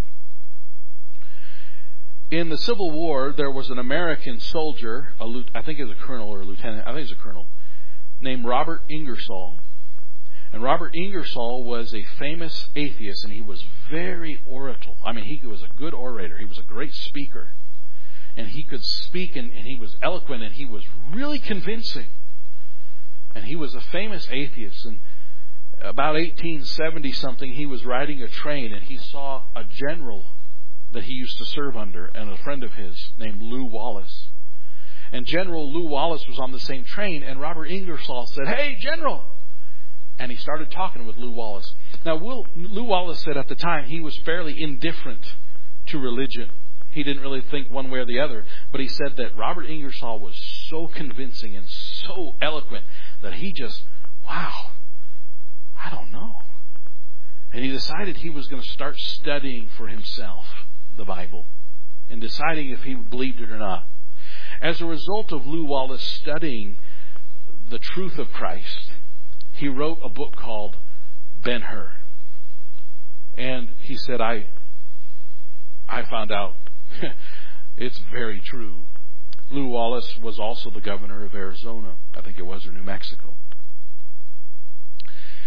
In the Civil War, there was an American soldier, I think he was a colonel or a lieutenant, I think he was a colonel, named Robert Ingersoll. And Robert Ingersoll was a famous atheist, and he was very oratorial. I mean, he was a good orator. He was a great speaker. And he could speak, and he was eloquent, and he was really convincing. And he was a famous atheist. And about 1870-something, he was riding a train, and he saw a general that he used to serve under, and a friend of his named Lew Wallace. And General Lew Wallace was on the same train, and Robert Ingersoll said, "Hey, General!" And he started talking with Lew Wallace. Now, Lew Wallace said at the time he was fairly indifferent to religion. He didn't really think one way or the other. But he said that Robert Ingersoll was so convincing and so eloquent that he just, wow, I don't know. And he decided he was going to start studying for himself the Bible and deciding if he believed it or not. As a result of Lew Wallace studying the truth of Christ, he wrote a book called Ben-Hur. And he said, I found out it's very true. Lew Wallace was also the governor of Arizona, I think it was, or New Mexico.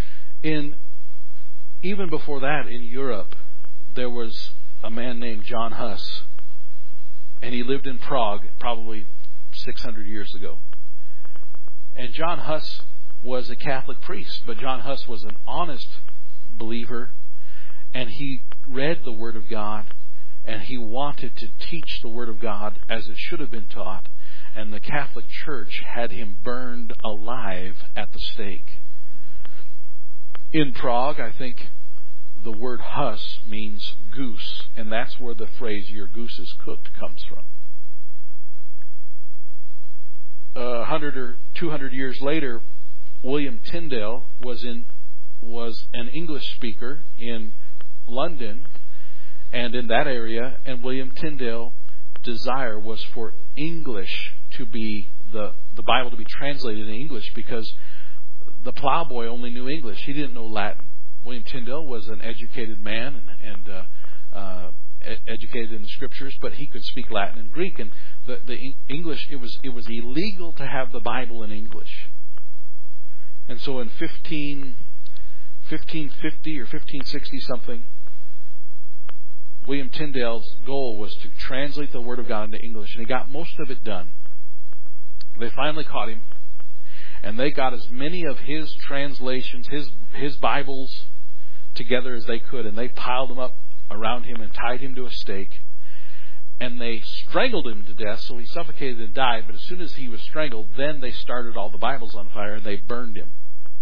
Even before that, in Europe, there was a man named John Huss, and he lived in Prague probably 600 years ago. And John Huss was a Catholic priest, but John Huss was an honest believer, and he read the Word of God, and he wanted to teach the Word of God as it should have been taught, and the Catholic Church had him burned alive at the stake. In Prague, I think the word Huss means goose, and that's where the phrase "your goose is cooked" comes from. 100 or 200 years later, William Tyndale was an English speaker in London and in that area, and William Tyndale's desire was for English to be the Bible to be translated in English, because the plowboy only knew English. He didn't know Latin. William Tyndale was an educated man and educated in the Scriptures, but he could speak Latin and Greek. And the English, it was illegal to have the Bible in English. And so in 1550 or 1560 something, William Tyndale's goal was to translate the Word of God into English, and he got most of it done. They finally caught him, and they got as many of his translations, his Bibles, together as they could, and they piled them up around him and tied him to a stake, and they strangled him to death, so he suffocated and died. But as soon as he was strangled, then they started all the Bibles on fire and they burned him.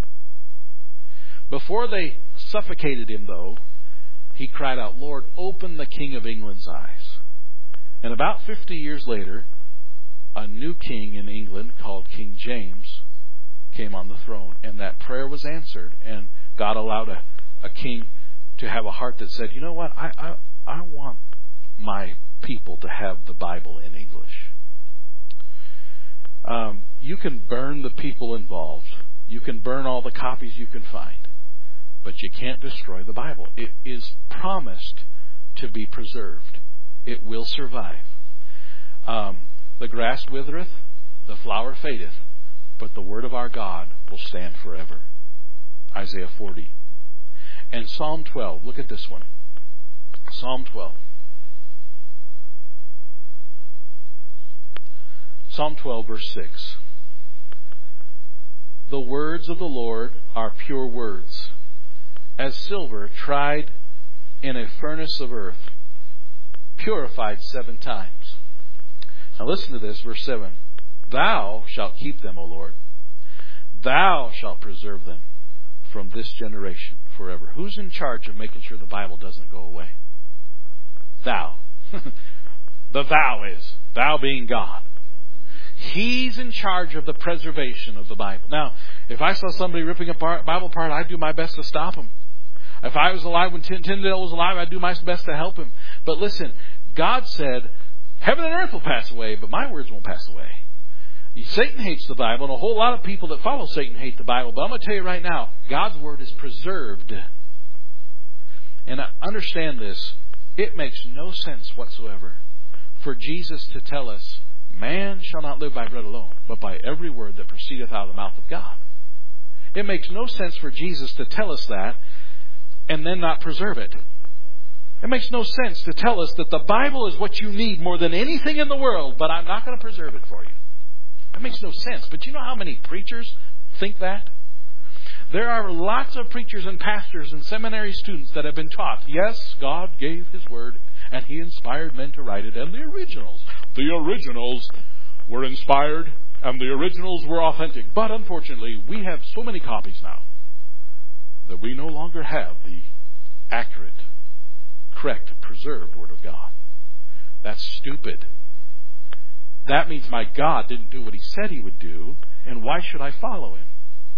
Before they suffocated him, though, he cried out, "Lord, open the King of England's eyes." And about 50 years later, a new king in England called King James came on the throne, and that prayer was answered, and God allowed a king to have a heart that said, "You know what, I want my people to have the Bible in English." You can burn the people involved. You can burn all the copies you can find, but you can't destroy the Bible. It is promised to be preserved. It will survive. The grass withereth, the flower fadeth, but the word of our God will stand forever. Isaiah 40. And Psalm 12. Look at this one. Psalm 12. Psalm 12, verse 6. The words of the Lord are pure words, as silver tried in a furnace of earth, purified 7 times. Now listen to this, verse 7. Thou shalt keep them, O Lord. Thou shalt preserve them from this generation forever. Who's in charge of making sure the Bible doesn't go away? Thou. The thou is. Thou being God. He's in charge of the preservation of the Bible. Now, if I saw somebody ripping a Bible apart, I'd do my best to stop him. If I was alive when Tyndale was alive, I'd do my best to help him. But listen, God said, heaven and earth will pass away, but my words won't pass away. Satan hates the Bible, and a whole lot of people that follow Satan hate the Bible. But I'm going to tell you right now, God's Word is preserved. And I understand this. It makes no sense whatsoever for Jesus to tell us, man shall not live by bread alone, but by every word that proceedeth out of the mouth of God. It makes no sense for Jesus to tell us that and then not preserve it. It makes no sense to tell us that the Bible is what you need more than anything in the world, but I'm not going to preserve it for you. That makes no sense. But you know how many preachers think that? There are lots of preachers and pastors and seminary students that have been taught, yes, God gave His Word and He inspired men to write it, and the originals were inspired and the originals were authentic. But unfortunately, we have so many copies now that we no longer have the accurate, correct, preserved Word of God. That's stupid. That means my God didn't do what He said He would do, and why should I follow Him?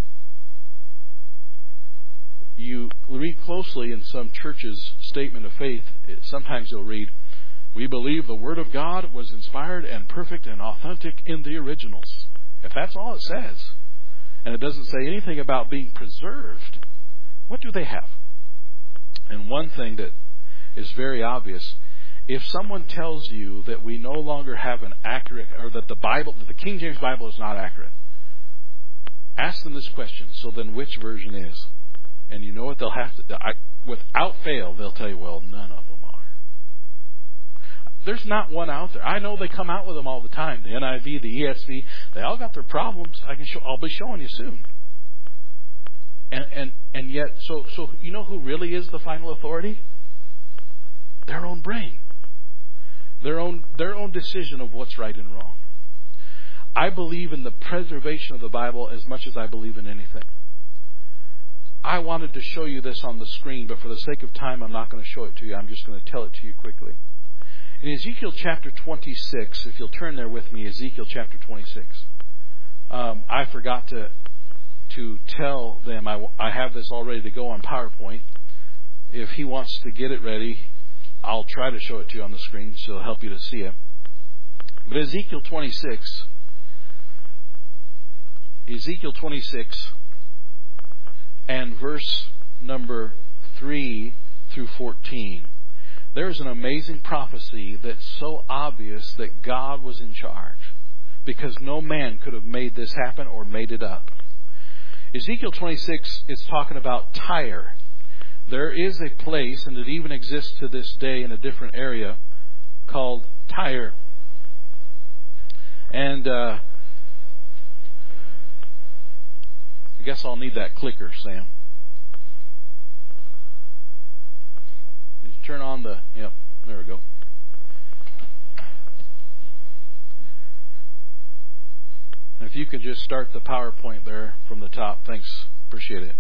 You read closely in some churches' statement of faith, sometimes you'll read, we believe the Word of God was inspired and perfect and authentic in the originals. If that's all it says, and it doesn't say anything about being preserved, what do they have? And one thing that is very obvious, if someone tells you that we no longer have an accurate, or that the King James Bible is not accurate, ask them this question, so then which version is? And you know what they'll have to, without fail, they'll tell you, well, none of them are. There's not one out there. I know they come out with them all the time. The NIV, the ESV, they all got their problems. I'll be showing you soon. And yet, so you know who really is the final authority? Their own brain. Their own decision of what's right and wrong. I believe in the preservation of the Bible as much as I believe in anything. I wanted to show you this on the screen, but for the sake of time, I'm not going to show it to you. I'm just going to tell it to you quickly. In Ezekiel chapter 26, if you'll turn there with me, Ezekiel chapter 26. I forgot to tell them I have this all ready to go on PowerPoint. If he wants to get it ready, I'll try to show it to you on the screen so it'll help you to see it. But Ezekiel 26 and verse number 3 through 14. There's an amazing prophecy that's so obvious that God was in charge, because no man could have made this happen or made it up. Ezekiel 26 is talking about Tyre. There is a place, and it even exists to this day in a different area, called Tyre. And I guess I'll need that clicker, Sam. Did you turn on the... Yep, there we go. If you could just start the PowerPoint there from the top. Thanks. Appreciate it.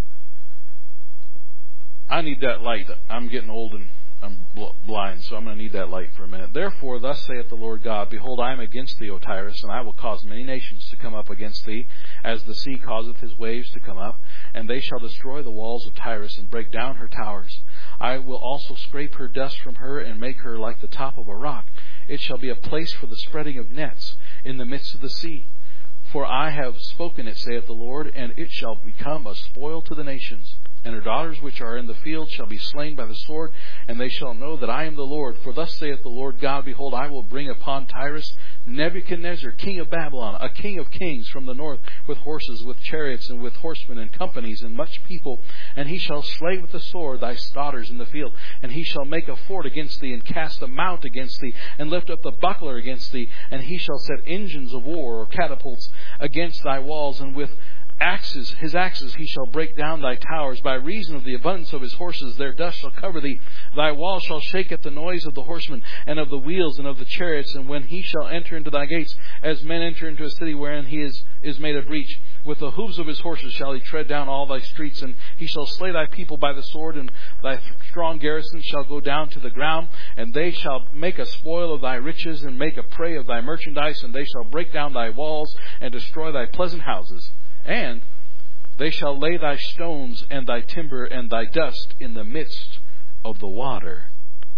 I need that light. I'm getting old and I'm blind, so I'm going to need that light for a minute. Therefore, thus saith the Lord God, Behold, I am against thee, O Tyrus, and I will cause many nations to come up against thee, as the sea causeth his waves to come up, and they shall destroy the walls of Tyrus and break down her towers. I will also scrape her dust from her and make her like the top of a rock. It shall be a place for the spreading of nets in the midst of the sea. For I have spoken it, saith the Lord, and it shall become a spoil to the nations. And her daughters which are in the field shall be slain by the sword, and they shall know that I am the Lord. For thus saith the Lord God, Behold, I will bring upon Tyrus Nebuchadnezzar, king of Babylon, a king of kings from the north, with horses, with chariots, and with horsemen, and companies, and much people. And he shall slay with the sword thy daughters in the field. And he shall make a fort against thee, and cast a mount against thee, and lift up the buckler against thee. And he shall set engines of war, or catapults, against thy walls, and with his axes he shall break down thy towers. By reason of the abundance of his horses their dust shall cover thee. Thy walls shall shake at the noise of the horsemen, and of the wheels, and of the chariots. And when he shall enter into thy gates, as men enter into a city wherein he is made a breach, with the hoofs of his horses shall he tread down all thy streets. And he shall slay thy people by the sword, and thy strong garrisons shall go down to the ground. And they shall make a spoil of thy riches, and make a prey of thy merchandise. And they shall break down thy walls, and destroy thy pleasant houses. And they shall lay thy stones and thy timber and thy dust in the midst of the water.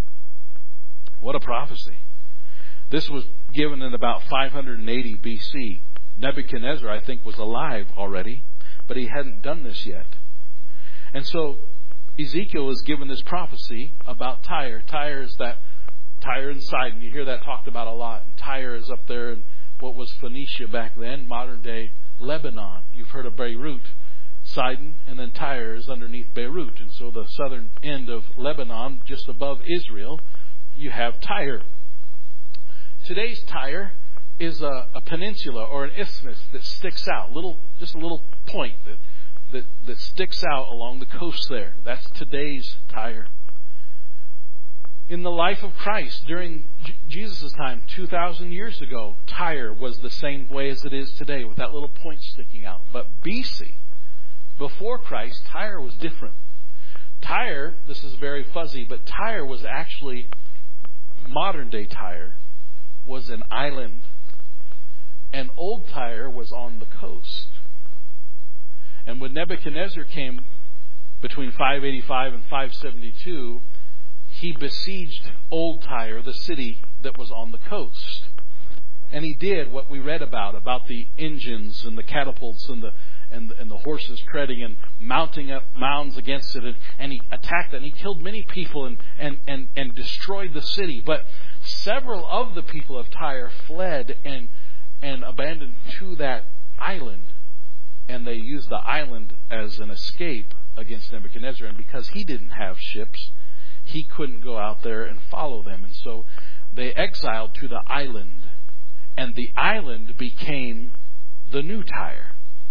What a prophecy. This was given in about 580 BC. Nebuchadnezzar, I think, was alive already, but he hadn't done this yet. And so Ezekiel is given this prophecy about Tyre. Tyre is that Tyre and Sidon. You hear that talked about a lot. And Tyre is up there in what was Phoenicia back then, modern day Lebanon. You've heard of Beirut, Sidon, and then Tyre is underneath Beirut. And so the southern end of Lebanon, just above Israel, you have Tyre. Today's Tyre is a peninsula or an isthmus that sticks out, just a little point that sticks out along the coast there. That's today's Tyre. In the life of Christ, during Jesus' time, 2,000 years ago, Tyre was the same way as it is today, with that little point sticking out. But BC, before Christ, Tyre was different. Tyre, this is very fuzzy, but Tyre was actually, modern day Tyre, was an island. And old Tyre was on the coast. And when Nebuchadnezzar came between 585 and 572, he besieged Old Tyre, the city that was on the coast. And he did what we read about the engines and the catapults and the horses treading and mounting up mounds against it. And he attacked it. And he killed many people and destroyed the city. But several of the people of Tyre fled and abandoned to that island. And they used the island as an escape against Nebuchadnezzar. And because he didn't have ships, he couldn't go out there and follow them. And so they exiled to the island. And the island became the new Tyre.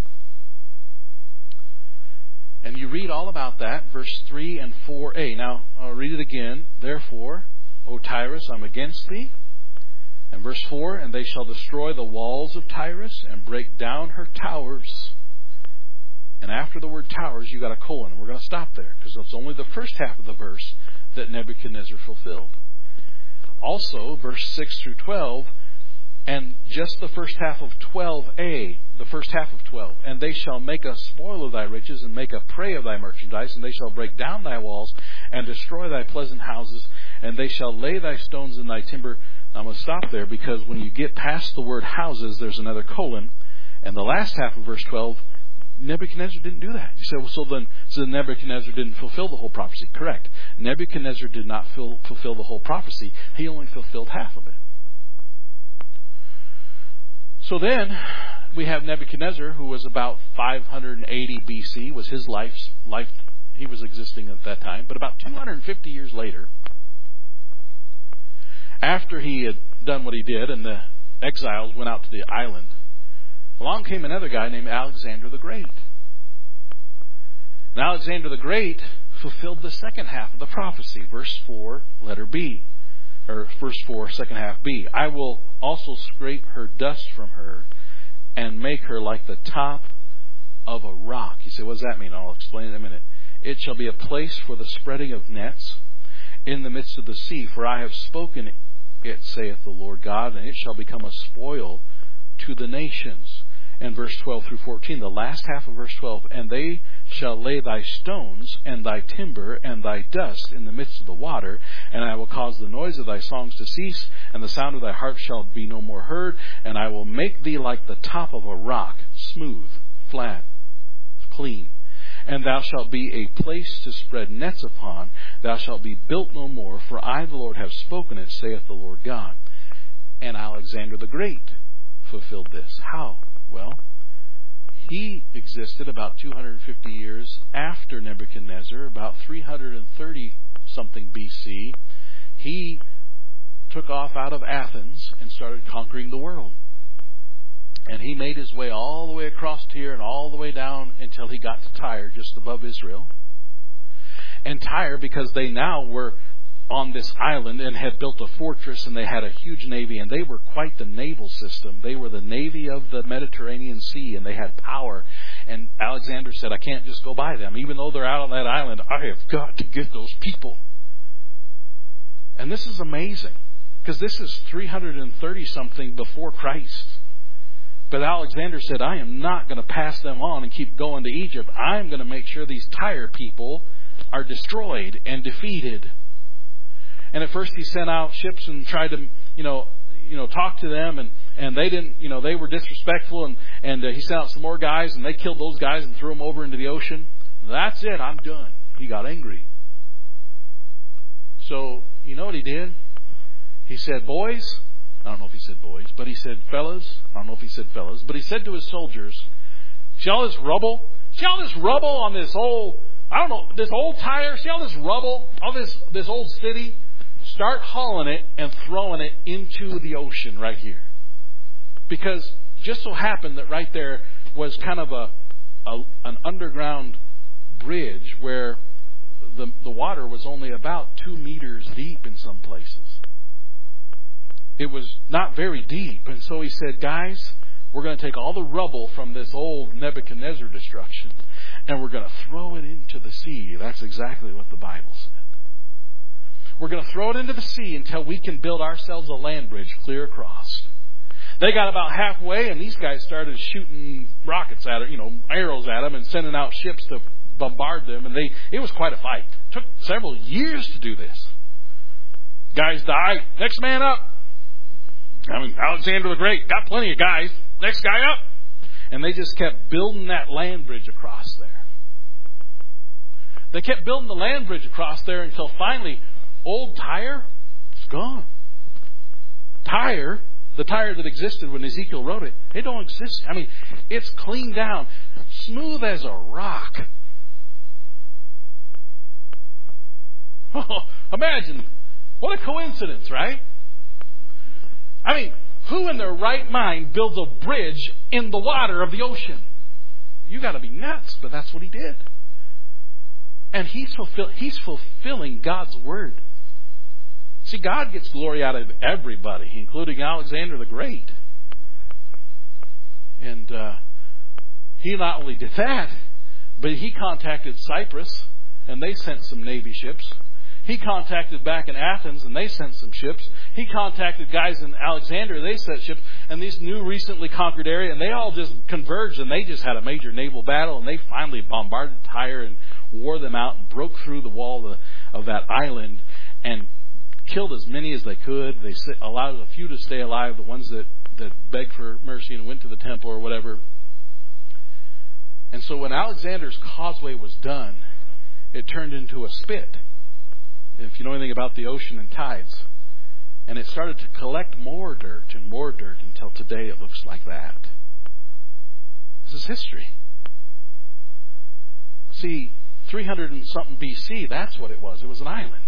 And you read all about that, verse 3 and 4a. Now, I'll read it again. Therefore, O Tyrus, I'm against thee. And verse 4, and they shall destroy the walls of Tyrus and break down her towers. And after the word towers, you got a colon. And we're going to stop there because it's only the first half of the verse that Nebuchadnezzar fulfilled. Also, verse 6 through 12, and just the first half of 12a, the first half of 12. And they shall make a spoil of thy riches and make a prey of thy merchandise, and they shall break down thy walls and destroy thy pleasant houses, and they shall lay thy stones in thy timber. I'm going to stop there because when you get past the word houses, there's another colon. And the last half of verse 12, Nebuchadnezzar didn't do that. You say, well, so then Nebuchadnezzar didn't fulfill the whole prophecy. Correct. Nebuchadnezzar did not fulfill the whole prophecy. He only fulfilled half of it. So then we have Nebuchadnezzar, who was about 580 BC, was his life. He was existing at that time. But about 250 years later, after he had done what he did and the exiles went out to the island, along came another guy named Alexander the Great. And Alexander the Great fulfilled the second half of the prophecy, verse 4, letter B. Or verse 4, second half B. I will also scrape her dust from her and make her like the top of a rock. You say, what does that mean? I'll explain in a minute. It shall be a place for the spreading of nets in the midst of the sea. For I have spoken it, saith the Lord God, and it shall become a spoil to the nations. And verse 12 through 14, the last half of verse 12, and they shall lay thy stones and thy timber and thy dust in the midst of the water, and I will cause the noise of thy songs to cease, and the sound of thy harp shall be no more heard, and I will make thee like the top of a rock, smooth, flat, clean. And thou shalt be a place to spread nets upon, thou shalt be built no more, for I the Lord have spoken it, saith the Lord God. And Alexander the Great fulfilled this. How? Well, he existed about 250 years after Nebuchadnezzar, about 330-something BC. He took off out of Athens and started conquering the world. And he made his way all the way across here and all the way down until he got to Tyre, just above Israel. And Tyre, because they now were on this island and had built a fortress and they had a huge navy, and they were quite the naval system. They were the navy of the Mediterranean Sea, and they had power. And Alexander said, I can't just go by them. Even though they're out on that island, I have got to get those people. And this is amazing, because this is 330-something before Christ. But Alexander said, I am not going to pass them on and keep going to Egypt. I'm going to make sure these Tyre people are destroyed and defeated. And at first he sent out ships and tried to, talk to them, and they didn't, they were disrespectful, and he sent out some more guys, and they killed those guys and threw them over into the ocean. That's it, I'm done. He got angry. So, you know what he did? He said, boys, I don't know if he said boys, but he said fellas, I don't know if he said fellas, but he said to his soldiers, see all this rubble? See all this rubble on this old, this old Tyre? See all this rubble of this old city? Start hauling it and throwing it into the ocean right here. Because just so happened that right there was kind of an underground bridge where the water was only about 2 meters deep in some places. It was not very deep. And so he said, guys, we're going to take all the rubble from this old Nebuchadnezzar destruction and we're going to throw it into the sea. That's exactly what the Bible said. We're going to throw it into the sea until we can build ourselves a land bridge clear across. They got about halfway, and these guys started shooting rockets at it, arrows at them, and sending out ships to bombard them. And it was quite a fight. It took several years to do this. Guys died. Next man up. Alexander the Great got plenty of guys. Next guy up. And they just kept building that land bridge across there. They kept building the land bridge across there until finally old Tyre is gone. Tyre, the Tyre that existed when Ezekiel wrote it, it don't exist. It's cleaned down, smooth as a rock. Imagine. What a coincidence, right? I mean, who in their right mind builds a bridge in the water of the ocean? You got to be nuts, but that's what he did. And he's fulfilling God's word. See, God gets glory out of everybody, including Alexander the Great. And he not only did that, but he contacted Cyprus, and they sent some Navy ships. He contacted back in Athens, and they sent some ships. He contacted guys in Alexandria, they sent ships. And these new recently conquered area, and they all just converged, and they just had a major naval battle, and they finally bombarded Tyre and wore them out and broke through the wall of that island and killed as many as they could. They allowed a few to stay alive, the ones that begged for mercy and went to the temple or whatever. And so when Alexander's causeway was done, it turned into a spit, if you know anything about the ocean and tides. And it started to collect more dirt until today it looks like that. This is history. See, 300 and something BC, that's what it was. It was an island.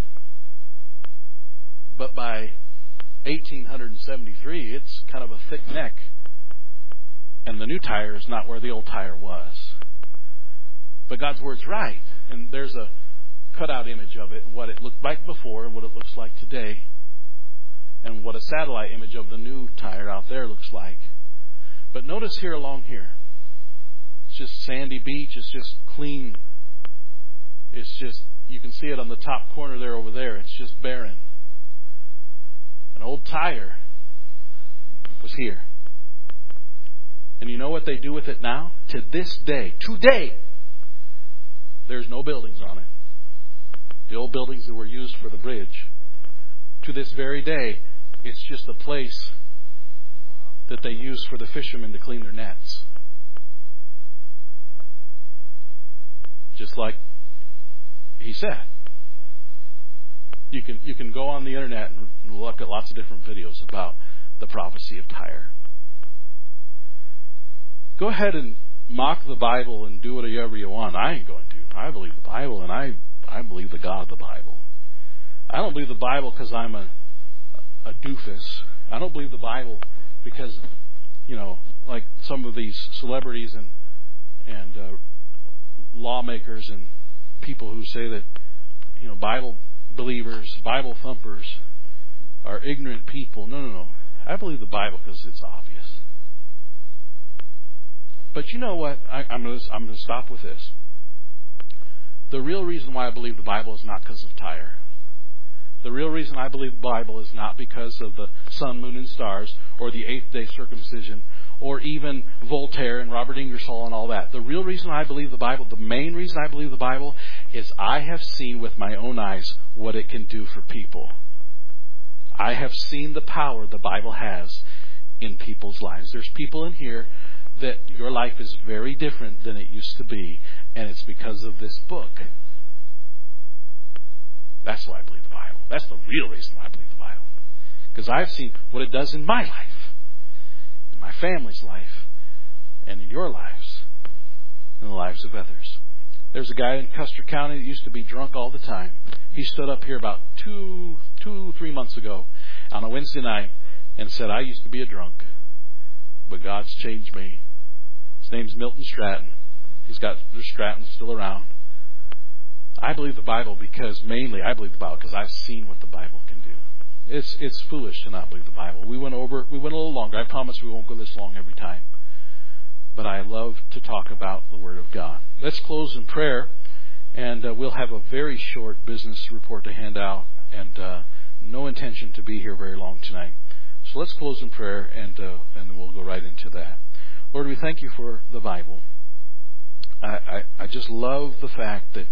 But by 1873, it's kind of a thick neck. And the new Tyre is not where the old Tyre was. But God's word's right. And there's a cutout image of it, what it looked like before and what it looks like today. And what a satellite image of the new Tyre out there looks like. But notice here along here. It's just sandy beach. It's just clean. It's just, you can see it on the top corner there over there. It's just barren. An old Tyre was here. And you know what they do with it now? To this day, today, there's no buildings on it. The old buildings that were used for the bridge. To this very day, it's just a place that they use for the fishermen to clean their nets. Just like he said. You can go on the internet and look at lots of different videos about the prophecy of Tyre. Go ahead and mock the Bible and do whatever you want. I ain't going to. I believe the Bible, and I believe the God of the Bible. I don't believe the Bible because I'm a doofus. I don't believe the Bible because, like some of these celebrities and lawmakers and people who say that, Bible believers, Bible thumpers are ignorant people. No. I believe the Bible because it's obvious. But you know what? I'm going to stop with this. The real reason why I believe the Bible is not because of Tyre. The real reason I believe the Bible is not because of the sun, moon, and stars, or the eighth-day circumcision, or even Voltaire and Robert Ingersoll and all that. The real reason I believe the Bible, the main reason I believe the Bible, is I have seen with my own eyes what it can do for people. I have seen the power the Bible has in people's lives. There's people in here that your life is very different than it used to be, and it's because of this book. That's why I believe the Bible. That's the real reason why I believe the Bible. Because I've seen what it does in my life, in my family's life, and in your lives, and the lives of others. There's a guy in Custer County that used to be drunk all the time. He stood up here about 3 months ago on a Wednesday night and said, I used to be a drunk, but God's changed me. His name's Milton Stratton. There's Stratton still around. I believe the Bible because I've seen what the Bible can do. It's foolish to not believe the Bible. We went a little longer. I promise we won't go this long every time. But I love to talk about the Word of God. Let's close in prayer, and we'll have a very short business report to hand out, and no intention to be here very long tonight. So let's close in prayer, and then we'll go right into that. Lord, we thank you for the Bible. I just love the fact that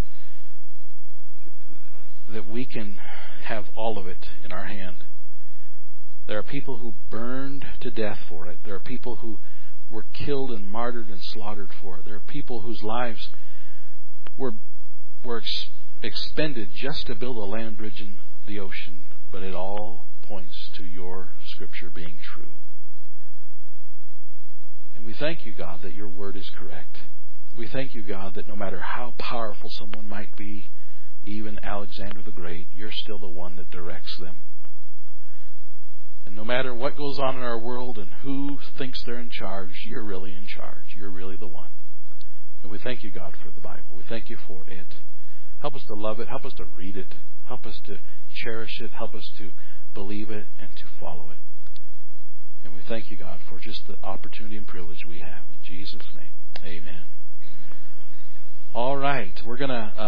we can have all of it in our hand. There are people who burned to death for it. There are people who were killed and martyred and slaughtered for it. There are people whose lives were expended just to build a land bridge in the ocean. But it all points to your Scripture being true. And we thank you, God, that your word is correct. We thank you, God, that no matter how powerful someone might be, even Alexander the Great, you're still the one that directs them. And no matter what goes on in our world and who thinks they're in charge, you're really in charge. You're really the one. And we thank you, God, for the Bible. We thank you for it. Help us to love it. Help us to read it. Help us to cherish it. Help us to believe it and to follow it. And we thank you, God, for just the opportunity and privilege we have. In Jesus' name, amen. All right. We're going to...